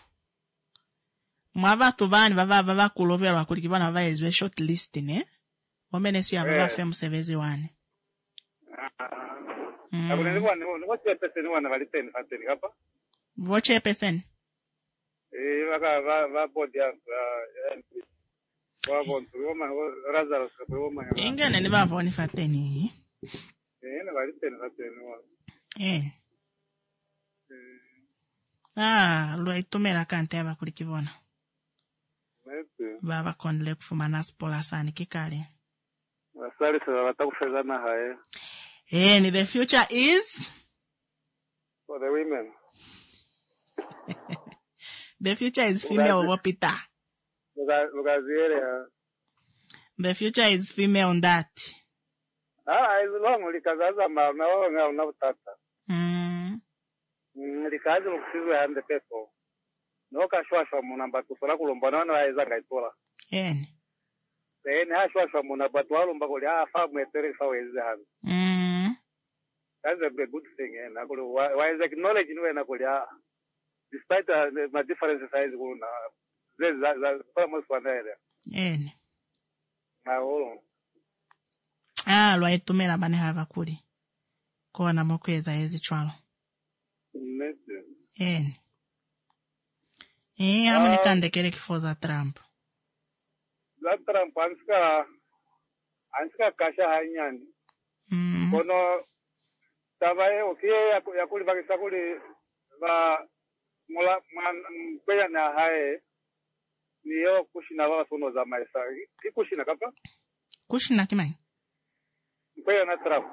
Mwava tuvani vava kuloverwa kuli kivana vava ezwe shortlist ne. Womene siya vava femu sevezi wani. Akune nivoche pesen wana valiteni fateni hapa? Voche pesen? Va bodi ya Ingene ni bavoni fateni. Valiteni fateni wana. Luaitumela kante aba kuli kivona. Baba konle kufumana spola sani kikale. Wasali sa watakufezana hae. And the future is? For the women. The future is female wapita. Lugaziere The future is female on that. As long likazaza maona una utata. Likazi lukusizwe hande peso. Noka shwashwa muna batu sola kulombana na waiza gaitola. Eni Hashwashwa muna batu walomba kuli famu etere fa waiza hande. That's a good thing. Why is acknowledge despite my differences, there's almost one area. Lwaitumela bane hava kuli. Kona mokweza hezi chwalo. Hamu nikandekele kifo za Trump. Za Trump, anska kasha hanyani. Kono, tabaye okie yakuli bakisa kuli ba mula mkwenya na hae niyo kushina wala sono za maisa. Kushina kapa? Kushina kimai? Mkwenya na Trump.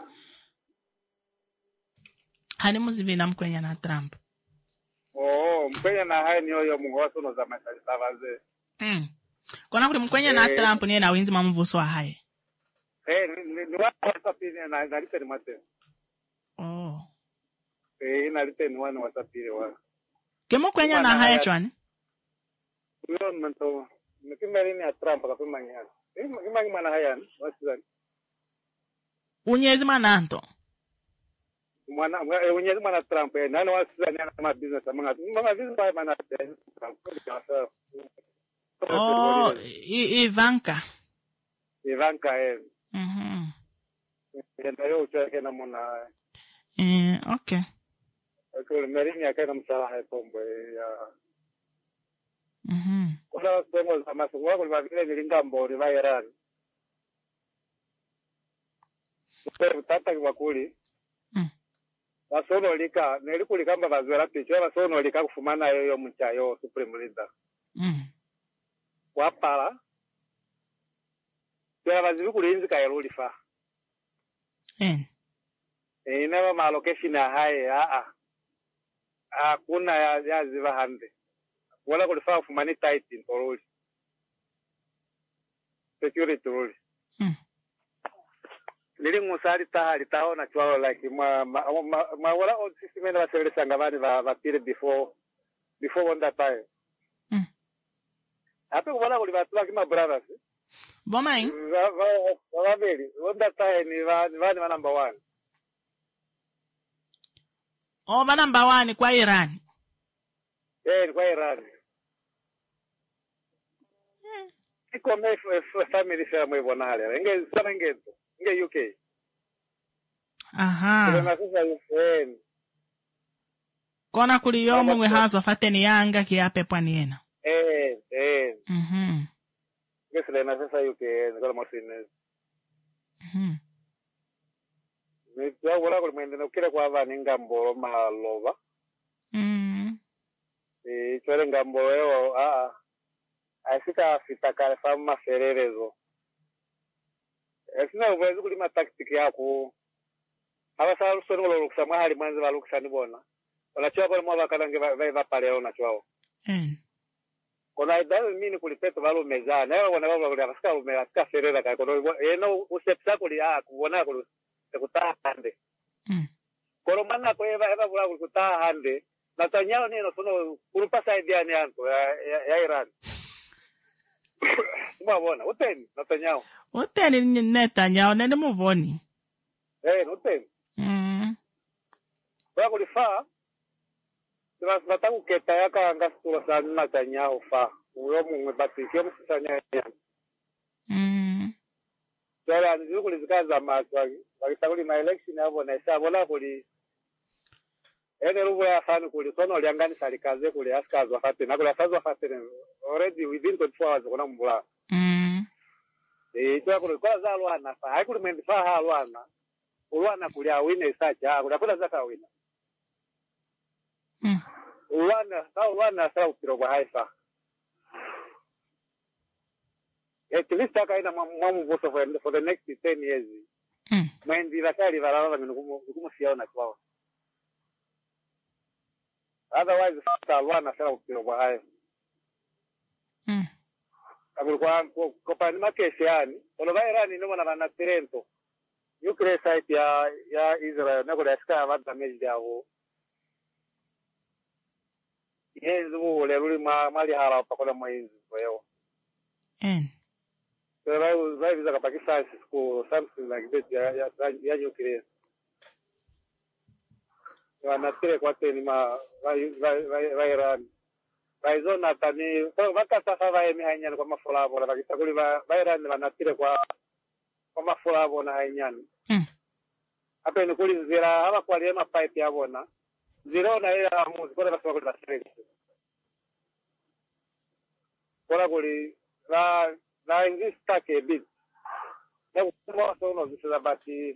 Hani muzivina mkwenya na Trump. Mkwenya na hae niyo yo mungu wa sono za maisa tabaze. Kona kuli mkwenya na Trump niye na winzi mamuvuso wa hae. Ni wasapiri na nalite ni mate. Nalite ni wani wasapiri wa. Kemo kwenya na hae chwani? Uyo mento, mkimeri ni ya Trump kapima ngiyani. Kimangi mana hayani, wasizani. Unyezi mananto? Unyezi mana Trump, nani wasizani ya nama business. Mga business wa mana Trump. Ivanka. Ivanka, Yo uchake na muna. Okay. Merini ya kena msalaha ya tombo ya. Kuna semo za masungu wako lima vile nilingambo ni vairani. Tata kiwakuli. Wasono lika, niliku likamba vazuela picho, wasono lika kufumana yo mchayo Supreme Leader. Wapala. Kwa wazilu kulinzi ka yeluli fa. Never my location high, kuna ya ziva hande. Wala kulifa fumani tight in for security rules. Lili musari tahali taho na chwalo like ma wala old system na service sangavani va period before on that time. Hapo wala kulifa tuwa kima brothers. Bomai? Wabeli, on that time ni vani number 1. Ba number 1 kwa Iran. Kwa Iran. Iko family family bonale. Nge UK. Kona kuli yomu mwe hazo fateni yanga kiape pwani yena. Ngesile na sasa UK nikola mosine. Nitwa wala kuli mwende ukira kwa vani ngambolo mahaloba. Chole ngambolo yo asika fitaka fama fererezo. Esina uwezo kulima tactic yako. Abasala lusoni ngolo lukusamwa hali mwanzi balukusani bona. Onachwa kwa mwa bakalange va pale onachwao. Kona idao mini kulipeto valo mezana. Ewa wana wala kuli afasika umela sika ferera kwa kono. Usepsa kuli kuona kuli kutaa hande. Kono mana kwa eva vula kuli kutaa hande. Natanyao nino sono kulupasa idea ni anto ya Iran. Mwana, uteni Natanyao. Uteni Netanyahu nene muvoni. Uteni. Kwa kulifaa tunataka kuketa yaka angasula sana Netanyahu fa. Uyo mwe basi kio msisanya. Sala ndio kulizikaza matwagi. Wakisakuli ma election hapo na isabona kuli rubo ya fanu kuli sono liangani salikaze kuli askazo afate na kula sazo afate already within 24 hours kuna mbula. Ito kuli kwa za lwana fa haikuli mendifa ha lwana. Ulwana kuli awine sacha kuli kuna zaka awina. Ulwana sa upiro kwa haifa. At least akaina mwamu voto for the next 10 years. Mwendi vakali valala minu siyaona kwao. Otherwise, alwana sa upiro kwa haifa. kwa pani makesi yani ono vairani nomona vana tirento nuclear site ya Israel nakuda ska va damage yavo yenzi vule ruli mali hala pakona mwenzi wewe so vai visa ka Pakistan school something like that ya nuclear wana tire kwa teni ma vai rani vai zona tani so vakasa vai mihanya kwa mafula bora vakisakuli vai rani wana tire kwa mafula bona hainyani hapa ni kulinzira hapa kwa lema pipe yabona zirona ila muzi kwa sababu kwa stress kwa kuli la ingista ke bit na kwa sono zisabati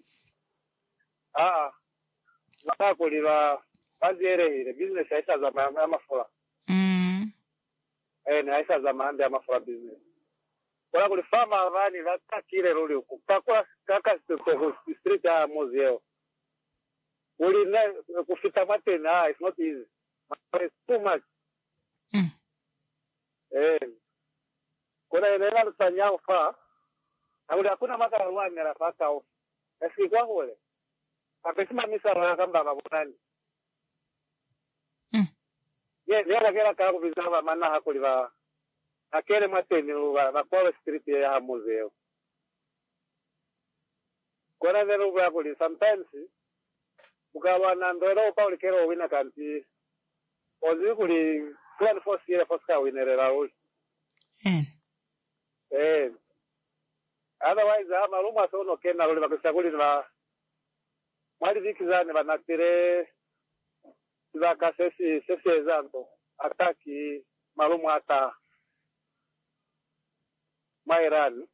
na kuli la bazere ile business haisa za mafula na haisa za maanda ya mafula business kwa kulifama vani vata kile ruli kwa kaka street ya museo uli na kufita matena it's not easy it's too much kuna eneo tanya fa na hakuna maka ruani na faka au esi kwa hole apesima misa na kamba babonani yera kera ka kuvizava mana hakuliva akele mateni va street ya museo kona vero kwa kuli sometimes ukawa na ndoro Paul kero wina kanti ozi kuli 24 years foska winera ul otherwise ama ruma sono kena ule bakisa kuli na mali vikizane banatire za kasesi zanto ataki malumu ata Mairani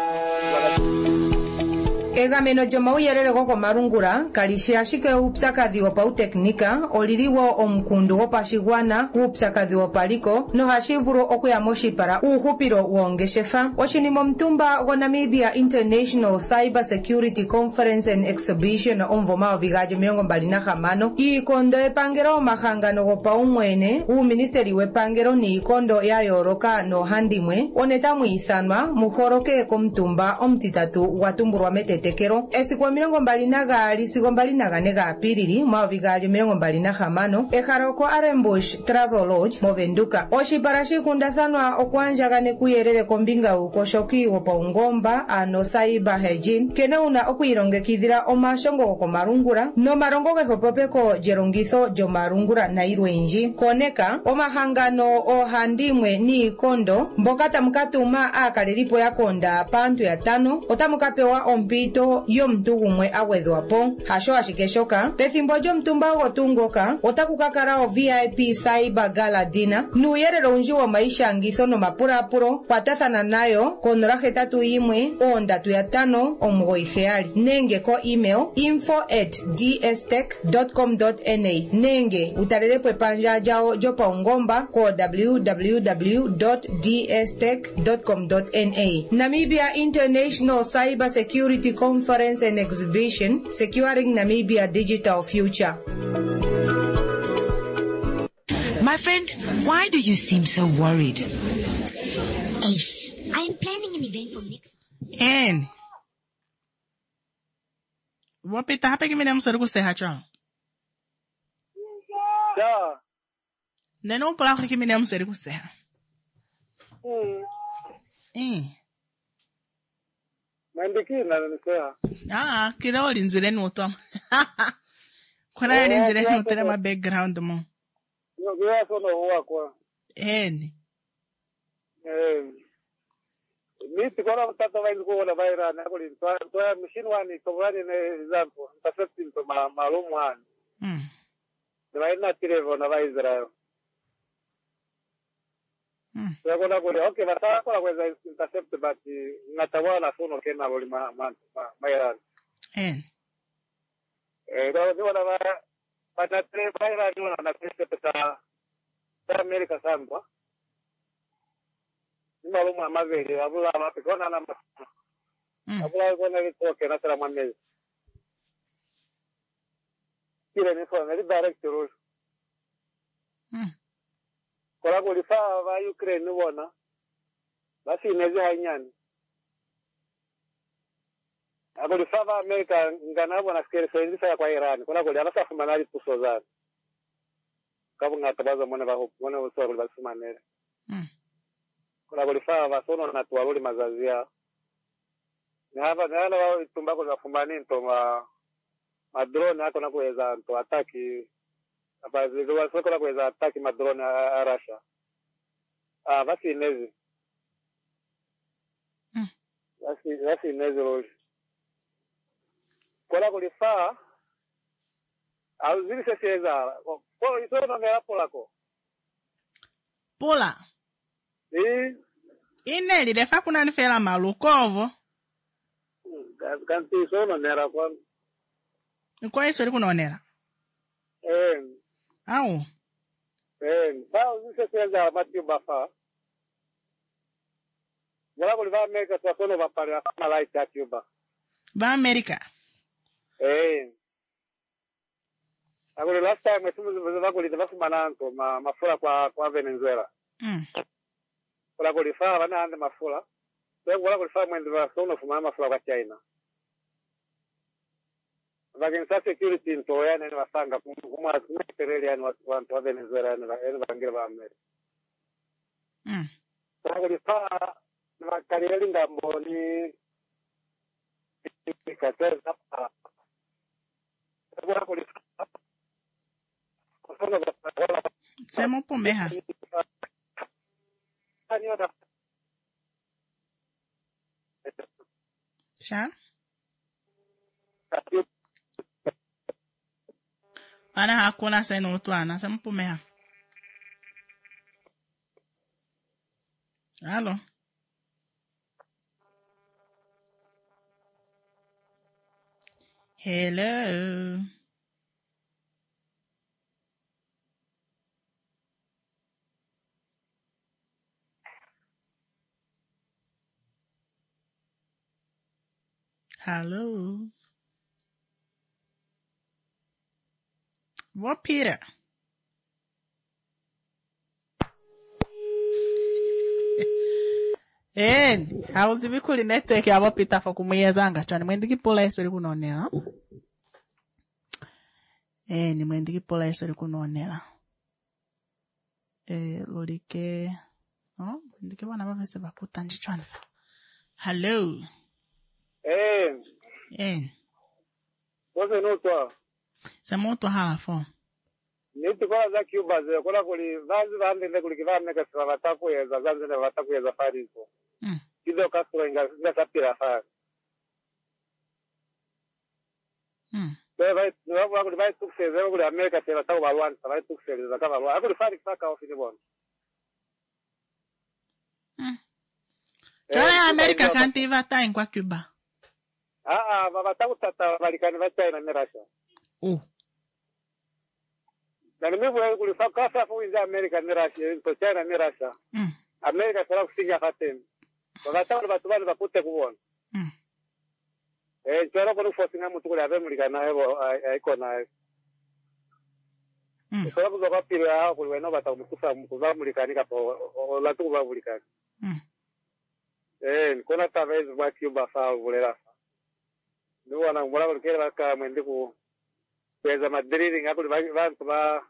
egameno jomauyerere goko marungura kalishashike upsakathi wa pauteknika oliliwo omukundu wopashigwana upsakathi wa paliko no hashivuro okuyamoshi para uhupiro wongeshefa oshinimo mtumba wa Namibia International Cyber Security Conference and Exhibition omvoma ovigaje 25 ikondo epangero mahangano gopaumwene ministeri wepangero ni ikondo ya yoroka no handimwe onetamu ithanwa muhoroke komtumba omtitatu watumburwa metete tekero esikwa 22 sigo 24 ga piriri mavigaje 25 eharoko Arembush Travel Lodge movenduka oshiparashi kundathanwa okwanjagane kuyerere kombinga ukoshoki wopaungomba ano saiba hejin kene una okuirongekidhira omashongo komarungura no marongo gehopopeko jerongitho jomarungura na irwenji koneka omahangano ohandimwe ni ikondo mboka tamukatuma akalelipo yakonda pantu ya 5 otamukapewa ompito yomtu gumwe agwedhwapo hasho ashikeshoka pethimbo lyomtumba gotungoka otakukakala o VIP Cyber Gala Dinner nuyerero unji wa maisha ngitho no mapurapuro kwatathana nayo ko 08135 nenge ko email info@dstech.com.na nenge utalelepo epanja jao jopaungomba ko www.dstech.com.na Namibia International Cyber Security Conference and Exhibition, Securing Namibia Digital Future. My friend, why do you seem so worried? Ace, I am planning an event for next week. And wapita hapa kimene msori kuseha cha. Da. Neno pala kimene msori kuseha. Mandikina nisea. Kila olinzire nuto. Kwana olinzire nuto na background mo. No, kwa sono huwa kwa. Miti kwa mtata wa ilikuwa na vaira na kuli toa machine wani tobani na example tafiti to maalumu wani. Ndio ina tirevo na vaizra. Kwa kuna kule okay bata kwa kweza intercept bati ngatawala sono kena wali maira. Ndio wana bata vaira ndio na pesa pesa Amerika samba. Malumu amaveli abula mapikona na abula kona litoke na sala mwamezi kile ni for very direct rule kola kulifa va Ukraine wona basi inezi hainyani akuli fava Amerika nganabo na sikere ya kwa Iran kuna kuli abasa fumanali kusozana kabu ngatabaza mwana usoro kuli basumanere kuna kuli fava sono na tuwaluli mazazia nihava wao tumbako za fumbani nto madrone hako na kuweza nto ataki hapa ziliwa soko na kuweza ataki madrone a Russia basi inezi basi inezi roshi kola kulifaa au zili seseza kwa iso na mera polako pola ine lidefa kuna nifela malukovo kanti iso na mera kwa kwa iso li kunaonera au bao zili seseza mati bafa wala kuliva Amerika kwa sono bapari wa kama lai cha Cuba ba Amerika Agora last time nós mananto mafula kwa Venezuela. Kwa kulifaa wana ande mafula. Kwa kulifaa mwende wa sono fuma mafula kwa China. Lakini sasa security nto yani wasanga kuma tereli yani watu wa Venezuela yani bangira ba Amerika. Kwa kulifaa na karieli ngamboni ikateza kwa kulifaa Semo pomeha. Sha? Ana hakuna seno utwana, semo pomeha. Allo. Hello. Hello. What, Peter? Hauzi bikuli network yabo Peter fa kumuyezanga chani mwendiki pola yeso li kunonela. Ni mwendiki pola yeso li kunonela. Lolike. Mwendiki wana bavese bakuta njichwani fa. Hello. Wose nutwa. Semoto hala fo. Niti kwa za Cuba ze kola kuli vazi vande kuli kivame kasi wataku yeza zanzi na wataku yeza farizo. Kido Castro inga sapira fari. Vai kuli vai tukseze kuli Amerika se wataku balwani sa vai tukseze za kama balwani. Kuli fari kifaka ofini bono. Kala Amerika kanti vata ingwa Cuba. Wataku tata walikani wa China ni Russia. Na nimibu kulifaka kasa fuiza Amerika ni Russia, to China ni Russia. Amerika sala kusinya fatemi. Wataku batubani bakute kubona. Choro kono fosinga mutu kuli ave mulikana hebo aiko na. Sala kuzoka pira kuli weno bataku mukusa mukuza mulikani kapo latu kuba mulikani. Kona tavezi wa Cuba fa vulera. Ndio na mbona kile baka mwende ku peza madridi ngakuli vantu va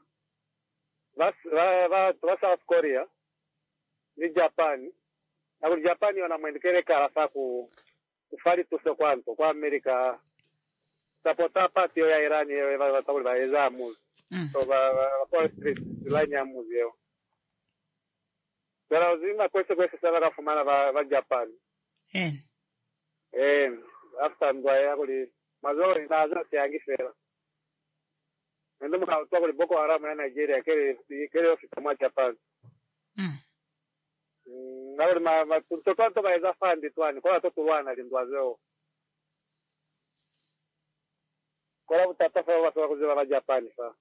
South Korea ni Japan. Na Japan wana mwende kile kala fa kufari tuso kwanto kwa Amerika sapota pati ya Iran yewe vatakuli va ezamu. So kwa street line ya museo. Pero uzima kwese sana kafumana va Japan. After ngwaya kuli mazori na azati yangifera. Ndio mkatoka kuli Boko Haram ya Nigeria kile ofisa mwa Japan. Ngalo ma tutoto baeza fandi twani kwa watoto wana lindwazeo. Kwa utata fa watu wakuziwa wa Japan fa.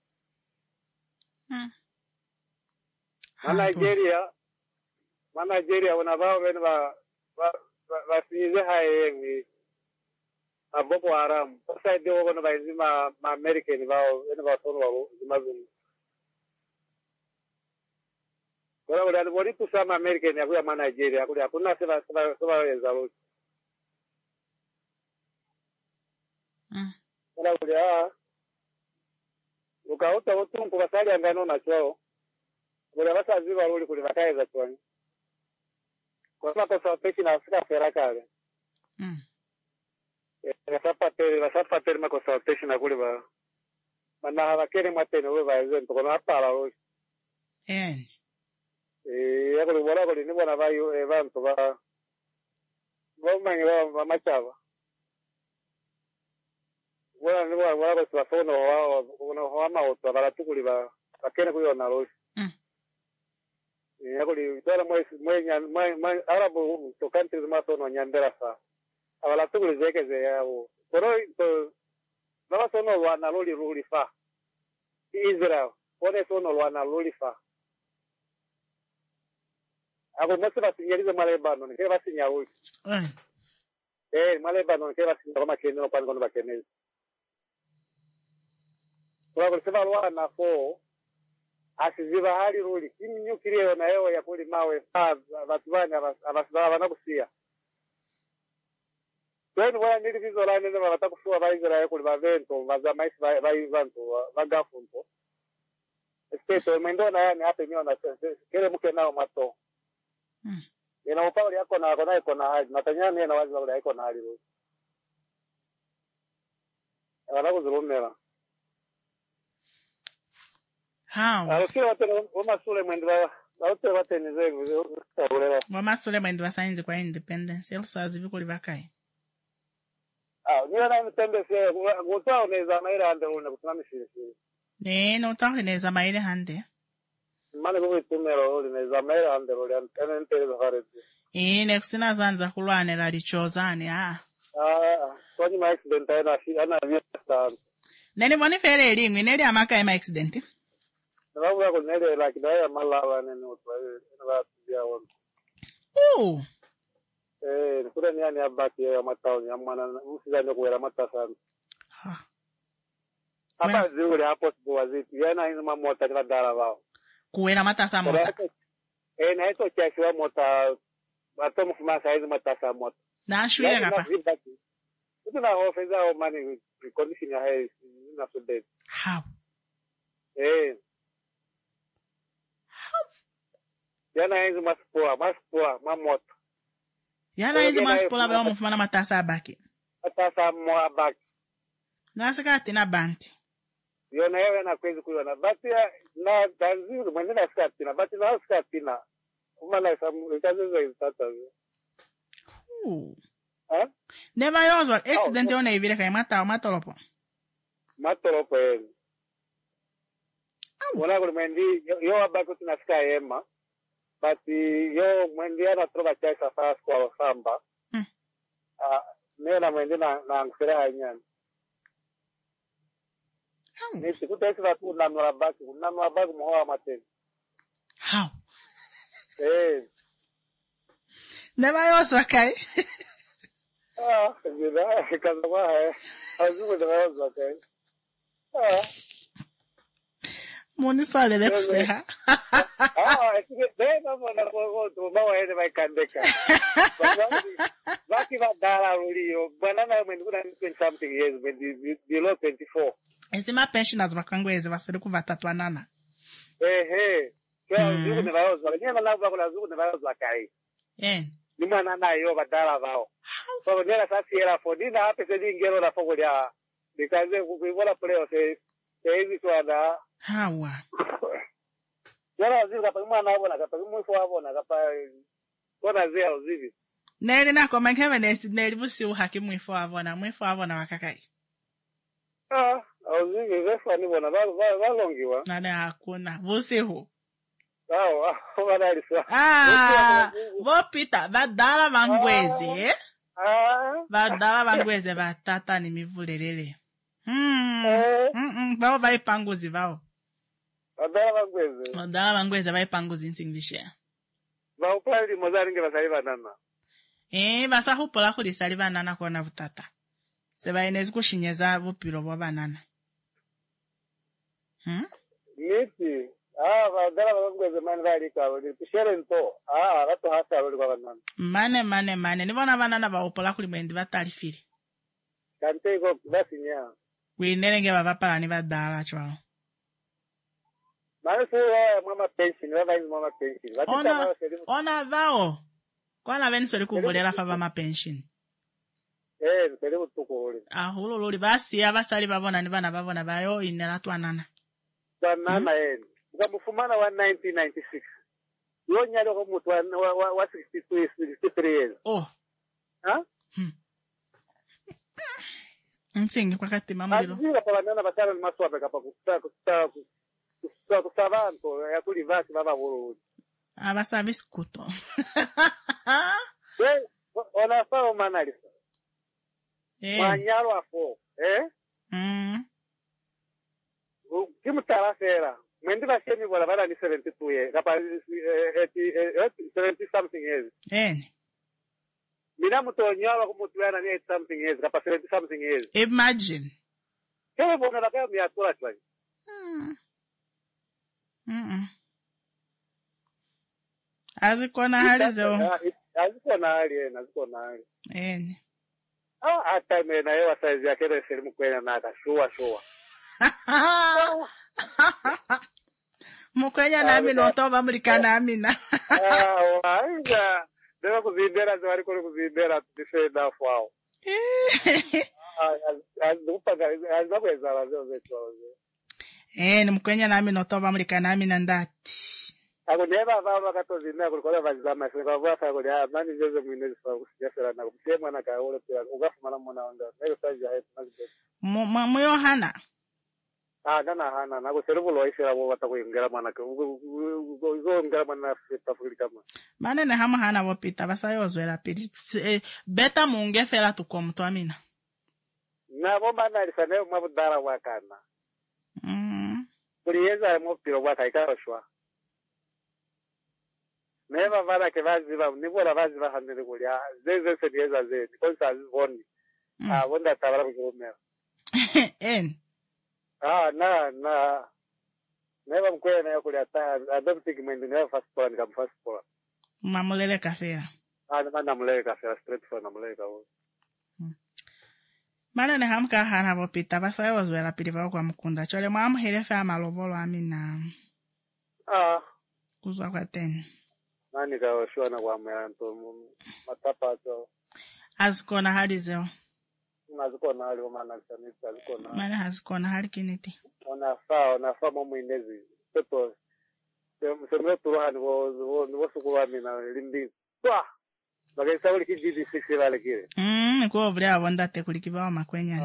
Nigeria wanavao wenu wasize hayengi Boko Haram. Sasa ndio wana baizima ma American wao wenu watoto wao mazuni. Kwa ule alibori kusama American ya kuya Nigeria kule hakuna sema weza wote. Kwa ule ukauta wote mkubasali angano na chao. Kule basazi baruli kule bakaiza twani. Kwa sababu kwa pesi na Afrika ferakale. Vasapateri makosa pesi na kule ba. Mana habakere matene we baezo ntoko na pala wo. Yako bora ko ni bona bayo evanto ba. Bomani ba machava. Wala ni wala ko twafono wa ono hama o twala tukuli ba bakene kuyo na rosi. Yako li tola mwe arabu to countries maso no nyandera sa. Abala tukuli zeke ze yao. Pero to no sono wana loli fa. Israel, pone sono wana loli fa. Ako mse basinyaliza malebano ni ke basinyawo. Malebano ke basinyawo makene no kwanga no bakene. Kwa sema wana fo asiziba hali ruli kimnyukire na yao ya kuli mawe watu bana abasaba nakusia. Kwani wala nili vizola nene batakufuwa ba Israel kuli bavento bazamais ba ivanto bagafunto. Espeto mendona yani hapa miona kile mke nao mato. Ina upao yako na kona iko na haji matanyani na wazi wala iko na hali ruli. Ana kuzulumela. Alokile watu wamasule mwendwa wote wote ni zego utaolewa. Wamasule mwendwa sainzi kwa independence elsazi biko libakai. Niyo na mtembese ngutao neza maira ande una kusimamishiri. No tawe neza maira hande. Mane ko itumero neza maira ande roli ante ntezo harezi. Nekusina zanza kulwanela lichozane kwani ma accident ana vieta. Nene bone fere elimwe neli amaka ema accident. Sababu yako nele la kidaya malawa nene utwa ina ya won. Kule ni yani abaki ya matao ya mwana usizane kuwela matasa. Hapa zuri hapo waziti yana ina mamota kwa dala wao. Kuwela matasa mota. Na hizo kiasi wa mota watomu fumasa hizo matasa mota. Na shule hapa. Itu na ofeza o mani condition ya hai na sudet. How? Yana hizo maspoa mamota. Yana hizo maspoa ba mfumana matasa abaki. Matasa mo abaki. Na sakati na banti. Yona yewe na kwezi kuiona. Bati na tanzuru mwendina skati na bati na skati na. Umala ikazizo izitata. Never yours what accident on a vile matolopo. Matolopo Wala kumendi yo abako tunafika ema. Bati yo mwendi ana troba chaisa fast kwa samba. Nena mwendi na ngfere hanyani. Nisi kutesi watu unanua baki mhoa mateni. How? Never yours wakai. Kaza kwa azuko never yours wakai. Moni swale lepseha. Beba mwana kwa tumawa ene maikandeka. Baki badala ulio. Banana when kuna 20 something years when below 24. Enzima pensioners bakangweze basere kuva tatwanana. Kwa zuko never yours wakai. Nyema nakuwa kuna zuko never yours wakai. Ni mwana na yo badala vao. So nela sasa era for dina hape sedi ngero na fogo ya. Because kuivola play se hivi swada. Hawa. Yala zivi kapa mwana abona kapa mwifu abona kapa kona zia zivi. Neli nako mankeme neli busi uhaki mwifu abona wakakai. Zivi vefu anibona valongiwa. Nane hakuna busi hu. Wanalisa. Vo Peter badala vangweze. Badala vangweze batata ni mivulelele. Vao vaipanguzi vao. Badala vangweze vaipanguzi nsinglishe. Vao pali mozari nge basali banana. Basa hupola kulisali banana kuona vutata. Seba inezi kushinyeza vupilo wa banana. Niti. Vadala vangweze mani valika pishere nto. Rato hasa wali kwa vanana. Mane. Nivona vanana vaopola kuli mwendi vatalifiri. Kante iko vasinya. Winelenge vavapala ni vadala chwalo. Mane suwa mama pension, vavaizi mama pension. Ona vao. Kwana veni soli kuvulela fa vama pension. Soli utuko uli. Hulo luli vasi ya vasali vavona ni vana vavona vayo inela tuanana. Tuanana Mufumana wa 1996. Yo nyalo ko mutu wa 62, 63 years. Oh. Nsingi kwa kati mamilo. Azira kwa nana basara ni maswabe kapa kusavanto ya kuli vasi baba buru. Abasa biskuto. Ona fa manalisa. Manyalo afo, Kimutara sera. Mwendi basheni wala bala ni 72 years. Kapa 70 something years. Mina muto nyawa kumutuana ni 8 something years. Kapa 70 something years. Imagine. Kewe bona la kaya miyatura chwani. Azikona hali zeo. Azikona hali. Hata mena yewa saizi ya kere selimu kwenya naka. Shua. Mukwenya nami notoba murikana amina. Ainga. Deva kuzindera zawari kore kuzindera tifenda fwao. Azupa wazo. Ni mukwenya nami notoba murikana amina ndati. Ako neva vava kato zinea kulikole vajizama. Kwa vwasa ako ya mani jeze mwinezi kwa kusijafera na kupisema na kaole pia. Ugafu mana mwana wanda. Nego saji ya hetu nazibeti. Muyo hana? Hana. Nago serubu loisira wata kuingera mana. Ugo ingera mana tafurika ma. Mane ne hama hana wapita. Basa yozwela pili. Beta muungefela tukomutu amina. Na bomba alisane mabudara wakana. Kurieza mopiro waka ikaroshwa. Neva vara ke vaziva, nivora vaziva handele kulia. Zeze serieza zeze. Konsa azivoni. Wanda tabara kujumera. Na. Neva mkwele na yakulia taa. I don't think mwendi neva first pola nikam first pola. Mamulele kafea. Mana mulele kafea. Straight for na mulele kafea. Mana ne hamka hana wapita. Basa ya wazwela piliva kwa mkunda. Chole mwamu helefe amalovolo amina. Kuzwa kwa teni. Nani kaoshwa na kwa mwanto matapa to. Azikona hali zeo. Azikona hali omana sanita azikona. Mana hazikona hali kiniti. Onafa mwinezi. Toto. Semwe turuhani wosukuwa mina limbi. Twa. Bagesa uli kijidi 6 vale kile. Kwa vile awondate kulikibawa makwenyani.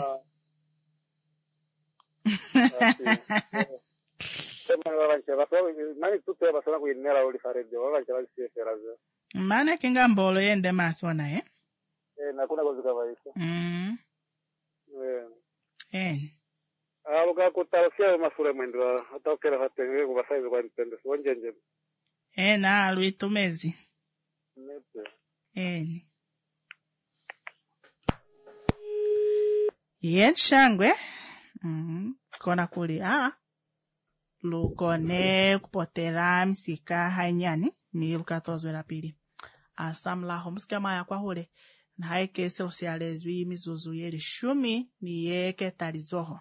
Mana kinga mbolo yende masona nakuna kozika vaisa. Aluka kutarafia masure mwendwa atokera hatenge kubasaizi kwa ntende sonjenje. Na aluitumezi. Shangwe. Kona kuli lukone kupotela msika hainyani ni lukatozwela pili. Asamlaho msika maya kwa hule na haike sosialezwi mizuzu yeli shumi ni yeke talizoho.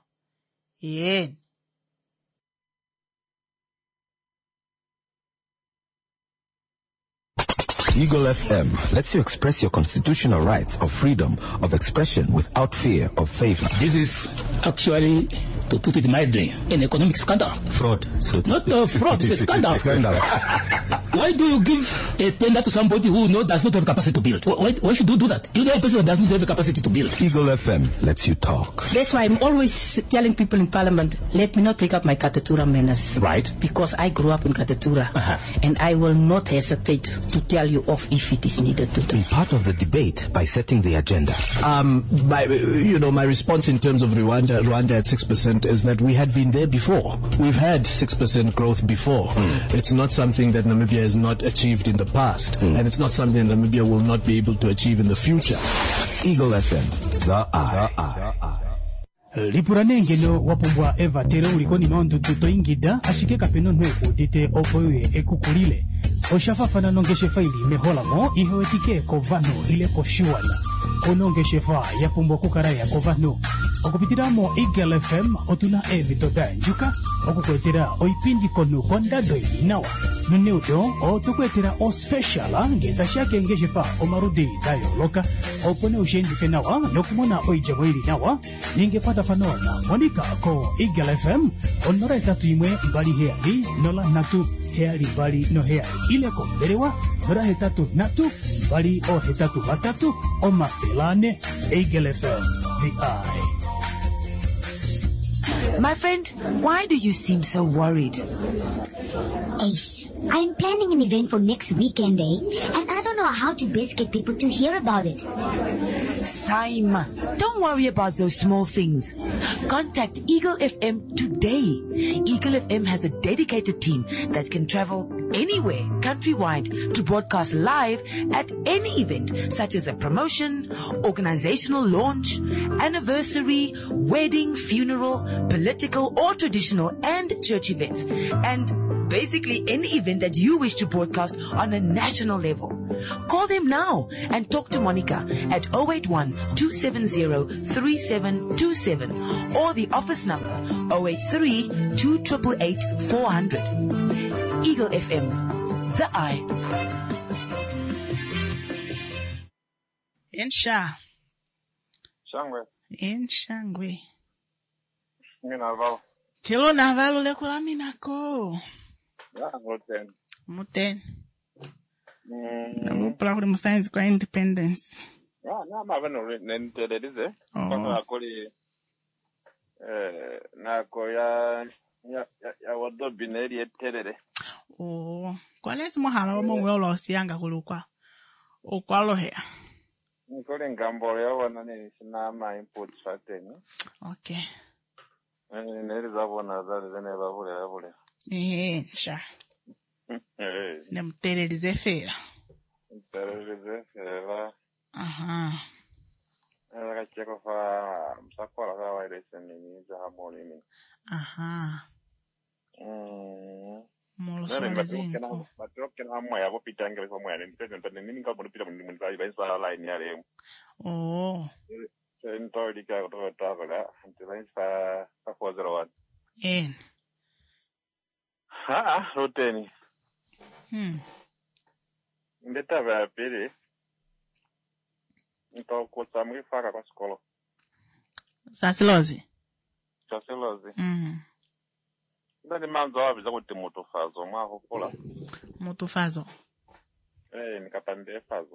Eagle FM lets you express your constitutional rights of freedom of expression without fear of favor. This is actually, to put it mildly, an economic scandal. Fraud. Not fraud, it's a scandal. Why do you give a tender to somebody who does not have capacity to build? Why should you do that? You know a person who doesn't have the capacity to build. Eagle FM lets you talk. That's why I'm always telling people in Parliament, let me not take up my Katatura manners. Right. Because I grew up in Katatura. And I will not hesitate to tell you off if it is needed to do. Be part of the debate by setting the agenda. My response in terms of Rwanda at 6% is that we had been there before. We've had 6% growth before. It's not something that Namibia has not achieved in the past. And it's not something that Namibia will not be able to achieve in the future. Eagle FM, the eye. lipurane ngeno wapumbwa eva tere ulikoni maondudu toingida ashike kapeno nwe udite opoye ekukulile oshafafana nongeshe faili meholamo ihewetike kovano ile koshiwana konongeshe fa yapumbwa kukaraya kovano okupitiramo Eagle FM otuna evitoda njuka okukwetera oipindi kono kondado inawa nuneudo otukwetera o special ngeta shake ngeshe fa omarudi dayo loka opone ushendi fenawa nokumona oijamo ili nawa ningepata fanona monika ko Eagle FM onora etatu imwe mbali heali nola natu heali mbali no heali ile komberewa nora hetatu natu mbali o hetatu batatu o mafilane Eagle FM the eye. My friend, why do you seem so worried? Ace, I'm planning an event for next weekend, and I don't know how to best get people to hear about it. Saima, don't worry about those small things. Contact Eagle FM today. Eagle FM has a dedicated team that can travel anywhere countrywide to broadcast live at any event, such as a promotion, organizational launch, anniversary, wedding, funeral, political or traditional and church events, and basically any event that you wish to broadcast on a national level. Call them now and talk to Monica at 081-270-3727 or the office number 083-288-400. Eagle FM, the eye. Insha. Shangwe. Inshangwe. Mina val. Kilo na valo le kula minako. Ya, ngoten. Muten. Upla kuli musainzi kwa independence. Ya, na mavano nentelelize. Kwa akoli nako ya wadobi neri eterere. Oh, kwa lesi muhala wa mungu yolo siyanga kulukwa. Ukwalo hea. Nkole ngambo ya wana ni sinama input fateni. Okay. Neri zabona zane babule. Sha. Nemtelelize fera. Nemtelelize fera. Aha. Kacheko fa msakola za wairese nini za hamoni nini. Aha. Molosole zinko. Matroke na moya bo pitanga kwa moya ni pesa nini ngabo pita mun za iba line yale. Oh. Sento dika to tagola antila sa 401. Roteni. Ndeta va pere. Então, começamos a com a escola. Sacilosi. Ainda de mais óbvio, já tem muito fazo, mas vou pular. Muito fazo. Me capande fazo.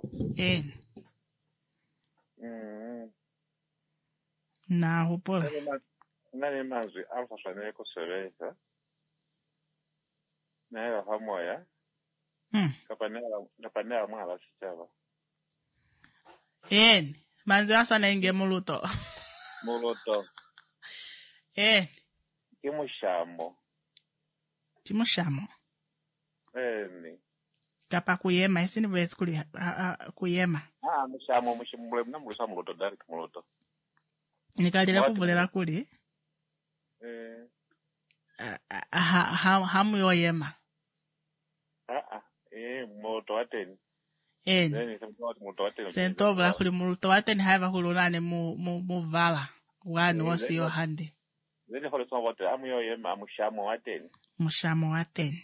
Não, vou pular. Não é mais, alfa chanel com cerveja. Não é a moia. Capande a mala se chama. Manzi asana inge muluto. Timushamo. Kapa kuyema, isini vwezi kuyema. Mushamo, na mulusha muluto, direct muluto. Nikalile kubulela kuli. Hamu yoyema. Muluto wateni. Sento bla kuli muluto wateni haiva kulunane mu vala. Wani wosi yo handi. Zeni hole soma wote, amu yoyema, mushamo wateni. Mushamo wateni.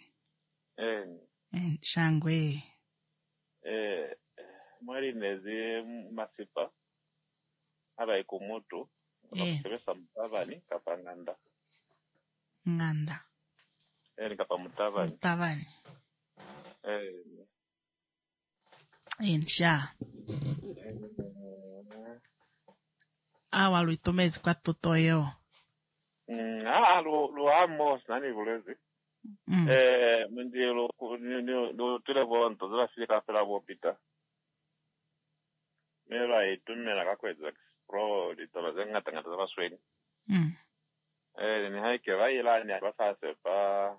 Shangwe. Mwari nezi masipa. Haba ikumutu. Sebesa mtavani kapa nganda. Nganda. Ni kapa mtavani. Mtavani. Insha. Awa luitomezi kwa tutoyo. Lu amo nani vulezi. Mndi lu televonto zila fika fila wopita. Mera itumela kakweza pro ditoma ngata za swing. Ni haike vaila ni abafase pa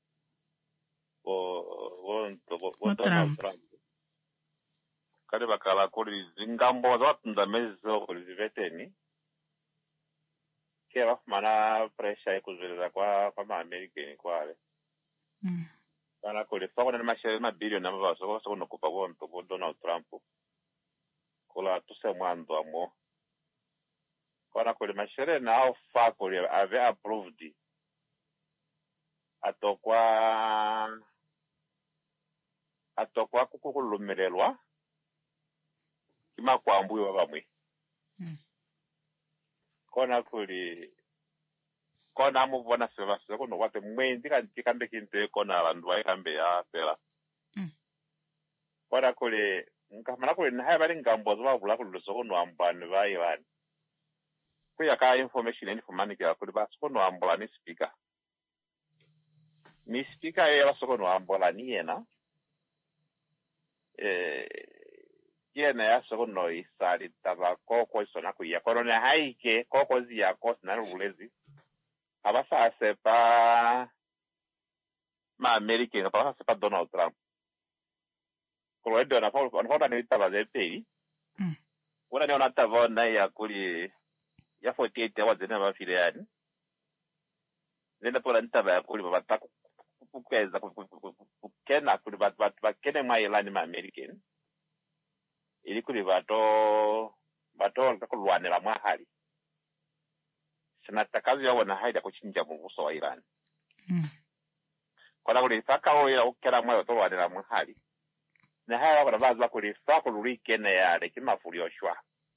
kare bakala kuri zingambo za tunda mezo kuri veteni kera mana pressure ikuzuliza kwa ma-American kwale. Kana kule fako na mashere mabilioni n'amabaso ko no kupa bonto ko Donald Trump. Kula tuse mwando amo. Kana kule mashere na au fako le ave approved. Atokwa kukulumerelwa kima kwambuye babamwe. Kona kuli kona mubona sevase kono wate mwendi kantikambe kinte kona abandu bayikambe ya pela. Kona kuli nkamana kuli naye bali ngambo zabula kuli sokono ambane bayibani. Kuya ka information informanika kuli basokono ambola ni speaker. Ni speaker ya sokono ambola ni yena. Yena ya sokono isali taba koko isona kuya korona haike koko ziya kosna rulezi abasa sepa ma-American abasa sepa Donald Trump kwa hiyo anaona ni taba zepi wana ni onatava na ya kuli ya 48 hours na mafile yani nenda pola ntaba ya kuli babata kukeza kukena kuli bakene mailani ma-American ili kuli bato kulwanira mwahali sinatakazi yao na haida kuchinja mubuso wa Iran kwa kuli faka oya ukera mwayo tolwanira mwahali na haya kwa baza kuli faka lurikene yale kimafulio shwa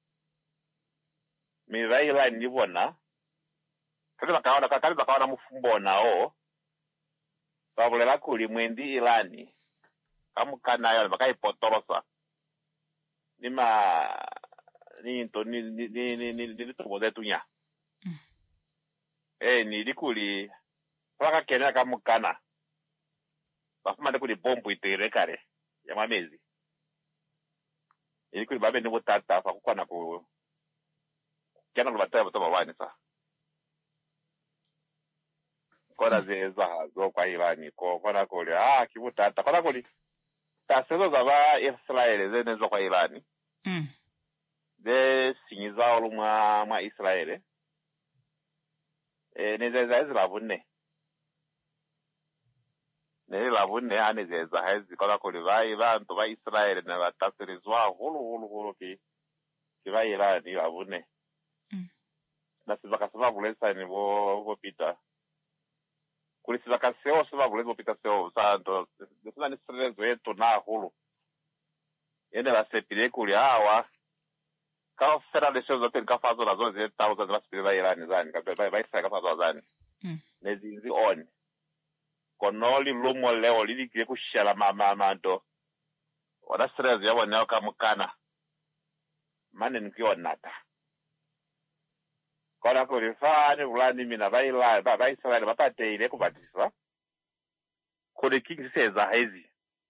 mivaila nibona kali bakaona mufumbo nao babulela kuli mwendi Irani kamukana yale bakai potorosa ni tumo zetunya ni likuli paka kenya kamukana bafuma kuli bombu iterekare ya mamezi ilikuli babe ni botata fa kukwana ku kena lubataya batoba wani sa kona zeza zo kwa Irani ko kona kuli kibutata kona kuli taselo zaba Israel zene zo kwa Irani de sinyiza olumwa Israel nezeza ezilabune nelabune anezeza hezi kola kuli bantu ba Israel na batasirizwa hulu ki ba Irani labune na sibaka sababu lesa ni bo pita kuli sibaka seo sababu lesa bo pita seo santo desina ni srezo yetu na hulu ene basepile kuli awa ka fera de choses que ka fazo na zone 1000 basepile ba Irani zani ka ba isa ka fazo zani nezinzi on konoli lumo leo lili kile kushela mama wada srezo yabo nao kamukana mane nikionata kona kuli fani ulani mina ba Israel bapate ile kubatisa kuli king seza hezi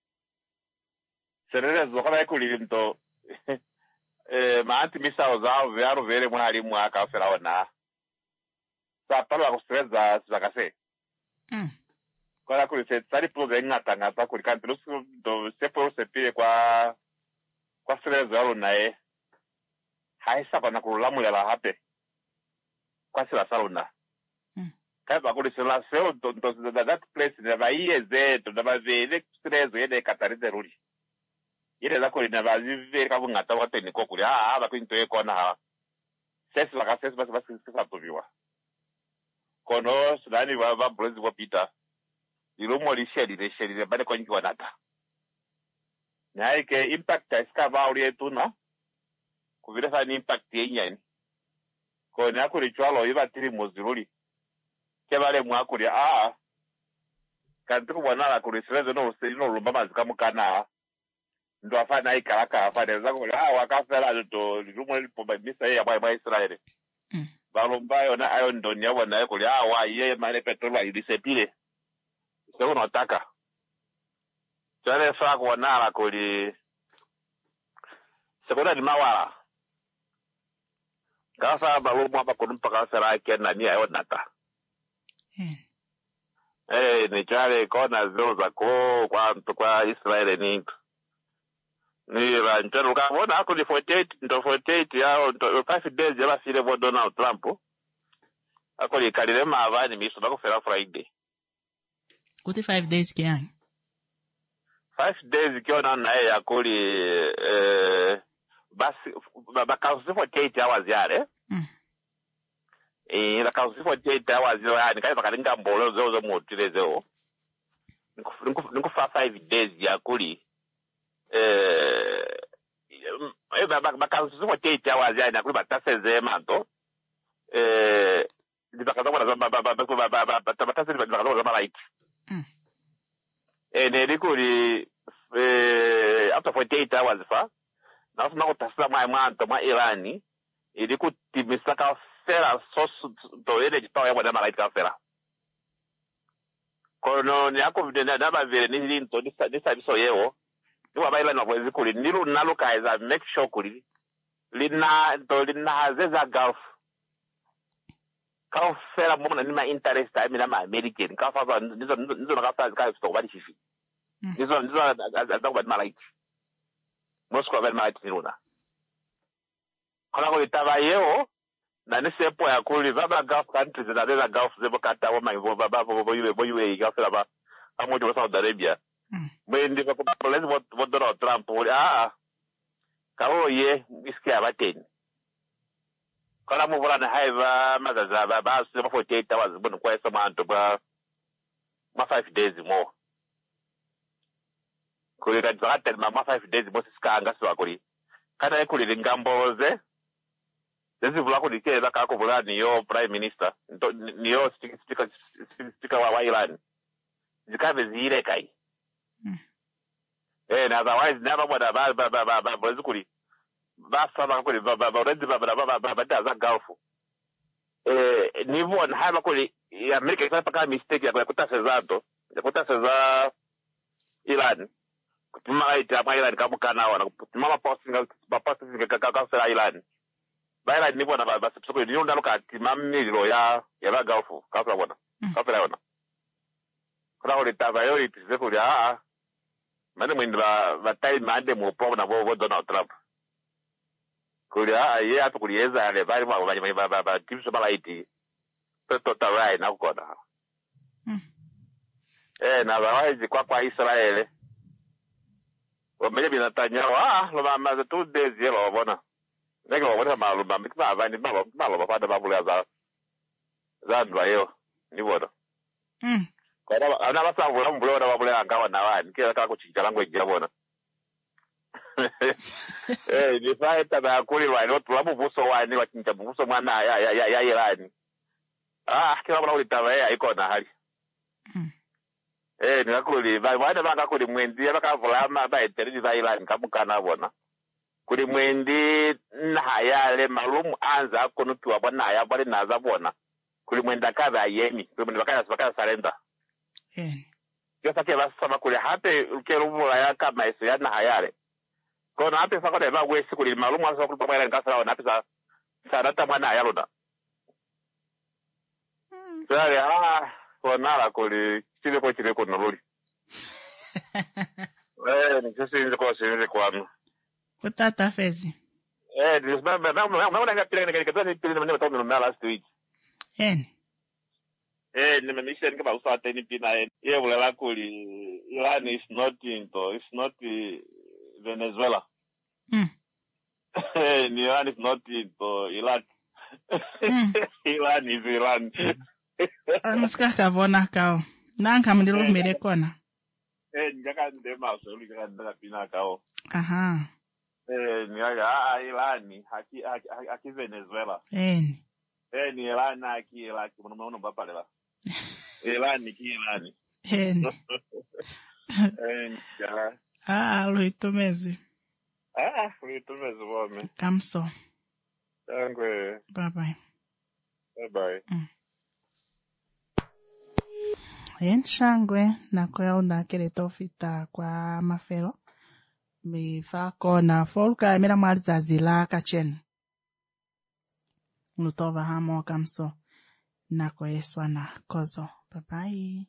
serezo kama kuli mto maanti misao zao vyaro vere mwali mwaka feraona sa palo akuseza zakase kona kuli se tsari ploze ngata kuli kantu do sepo sepile kwa serezo yalo nae haisa bana kulamula la hape kwa sila salona kaiba kuli sila seo that place na baiye zetu na bavele serezo yede katarize ruli ile za kuli na bazive kabu ngata wate ni kokuli bakwinto ekona sesi basi sisa toviwa kono sudani ba brezi wa pita ilumo lisheli bade kwa njiwa nata na ike impact iska ba uri etuna kuvile sa ni impact yenyani kone akuli chwalo iba tiri moziruli kebale mwakuli kantuku wanala kuli sirezo no lumba zikamukana ndo afana ikaraka afana zangu wakafela to lumo lipoba misa ya ba Israel balombayo na ayo ndonya wana kuli ye mane petrol idisepile sio nataka tale fa kwa nala kuli sekona ni mawala kasa balomba hapa kunumpa kasa rake na ni ayo nata ni chale kona zoza kwa Israel ni ranchero kabona ako ni 48 yao 5 days ya basile bo Donald Trump Akoli kalile mavani miso bakufera Friday. Kuti 5 days kiyang. 5 days kiona naye akoli basi bakausi 48 hours yale. La causa 48 hours yani kai bakalinga mbolo zo motilezo. Niko fa 5 days yakoli. Bakausi 48 hours yani akuli bataseze manto. Dibakaza kwa za malaiti. Nelikuli after 48 hours fa na sima kutasila manto ma Irani ilikutimisa fera sosu to ele jitawa ya mwana malaiti ka fera. Kono ni ako videna daba vile ni linto nisa biso yewo. Niwa baila na kwezi kuli nilu naluka eza make sure kuli lina hazeza Gulf. Ka fera mwana nima interest ay mina ma American ka fa nizo nakafta ka fito badi fifi. Nizo azako badi malaiti. Moscow badi malaiti niluna. Kono ko itaba yewo na nisepo ya kuli baba Gulf countries na dela Gulf zebo kata wa mango baba boywe gafela ba amojo wa Saudi Arabia mwendi kwa polezi wa Donald Trump kawo ye iski abateni kala mu volana haiva mazaza baba sema 48 hours bunu kwa sama anto ba ma 5 days more kuli ka tsata ma 5 days mo siskanga so akuli kana ekuli lingamboze This is Vlako Dike, Kako Vula, Neo Prime Minister, Neo Speaker wa Iran. Zikave zile kai. Na otherwise, never would have Bazukuri. Basa Kuri, Baba Gulf. Nivo and Havakuri, America Paka mistake, Yakuta Cesato, Yakuta Cesar Iran. Iran Kamukana, Mama posting Kakasa Iran. Baila nipo na basi soko ndio ndalo kati mamni lo ya Gulf kafla bona kuna ole tava itise kuli mane mwindi ba time mande mu po na bo Donald Trump kuli ye apo kuli yeza ale bali ba kimso malaiti to tarai na kona na bawazi kwa Israel wameje binatanya lo mama za 2 days yelo bona Nega wabona malumba mikma avani malo bafada babula za ndwayo ni bodo kwa ana basa vula mbulo na babula angawa na wani kila kaka kuchicha langu bona ni faita ba kuli wa no tulabu buso wani wachinja buso mwana ya Irani kila bala ulitawa ya iko na hali ni akuli ba wana banga kuli mwendi bakavula ba eteri za Irani kamukana bona kuri mwendi na hayale malumu anza konukiwa bwana ya bali naza bona kuri mwenda kaza yeni kuri mwenda bakaya sarenda yosa ke basama kuri hate ukerumula ya kama eso ya na hayale kono hate fakole ba wesi kuri malumu anza kuri baba ya nkasara na pesa sarata mwana ya roda sare konala kuri chile ko nololi ni sisi niko sisi kwanu Kutata fezi. Last week. Nimemisha kama usate ni pina ye wala kuli Iran is not Venezuela. Iran is not into Iraq. Iran is Iran. Anaskaka bona kao. Nanka mndilo mere kona. Njaka ndema so lika ndaka pina kao. Aha. Irani haki Venezuela. Ni Irani haki Iraq mwana baba lela. Irani ki Irani. Luitumezi. Luitumezi wame. Kamso. Tangwe. Bye bye. Bye bye. Shangwe na kwa unakele tofita kwa mafelo. Mifako na folka mira mwaliza zila kachen. Nutova hamo kamso na kwa yeswa na kozo. Bye bye.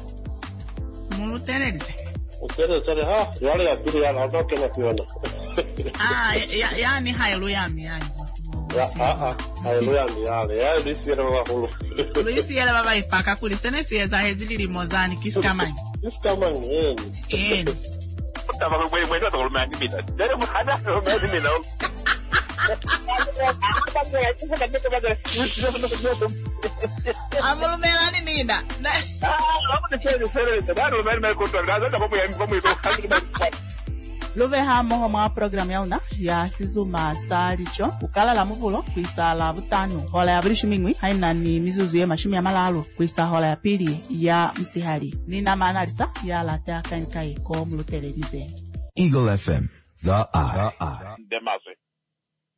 Mulu tenerize. Utere, yale ya pili ya naotoke na kiona. yani haleluya yani. Haleluya ndiyale. Ya lisiyele wahulu. Lisiyele baba ipaka kulistene siyeza hezili limozani kiskamani. Kiskamani Utama kwa mwendo tolumani mina. Dere muhada tolumani mina. Amulumelani nina. Luve hamo homa program yauna ya sizuma salicho ukala la muvulo kuisa la butano hola ya brishu mingwi haina ni mizuzu ya mashimi ya malalo kuisa hola ya pili ya msihali nina manalisa ya la ta kankai ko mulu televise Eagle FM, the eye. Demas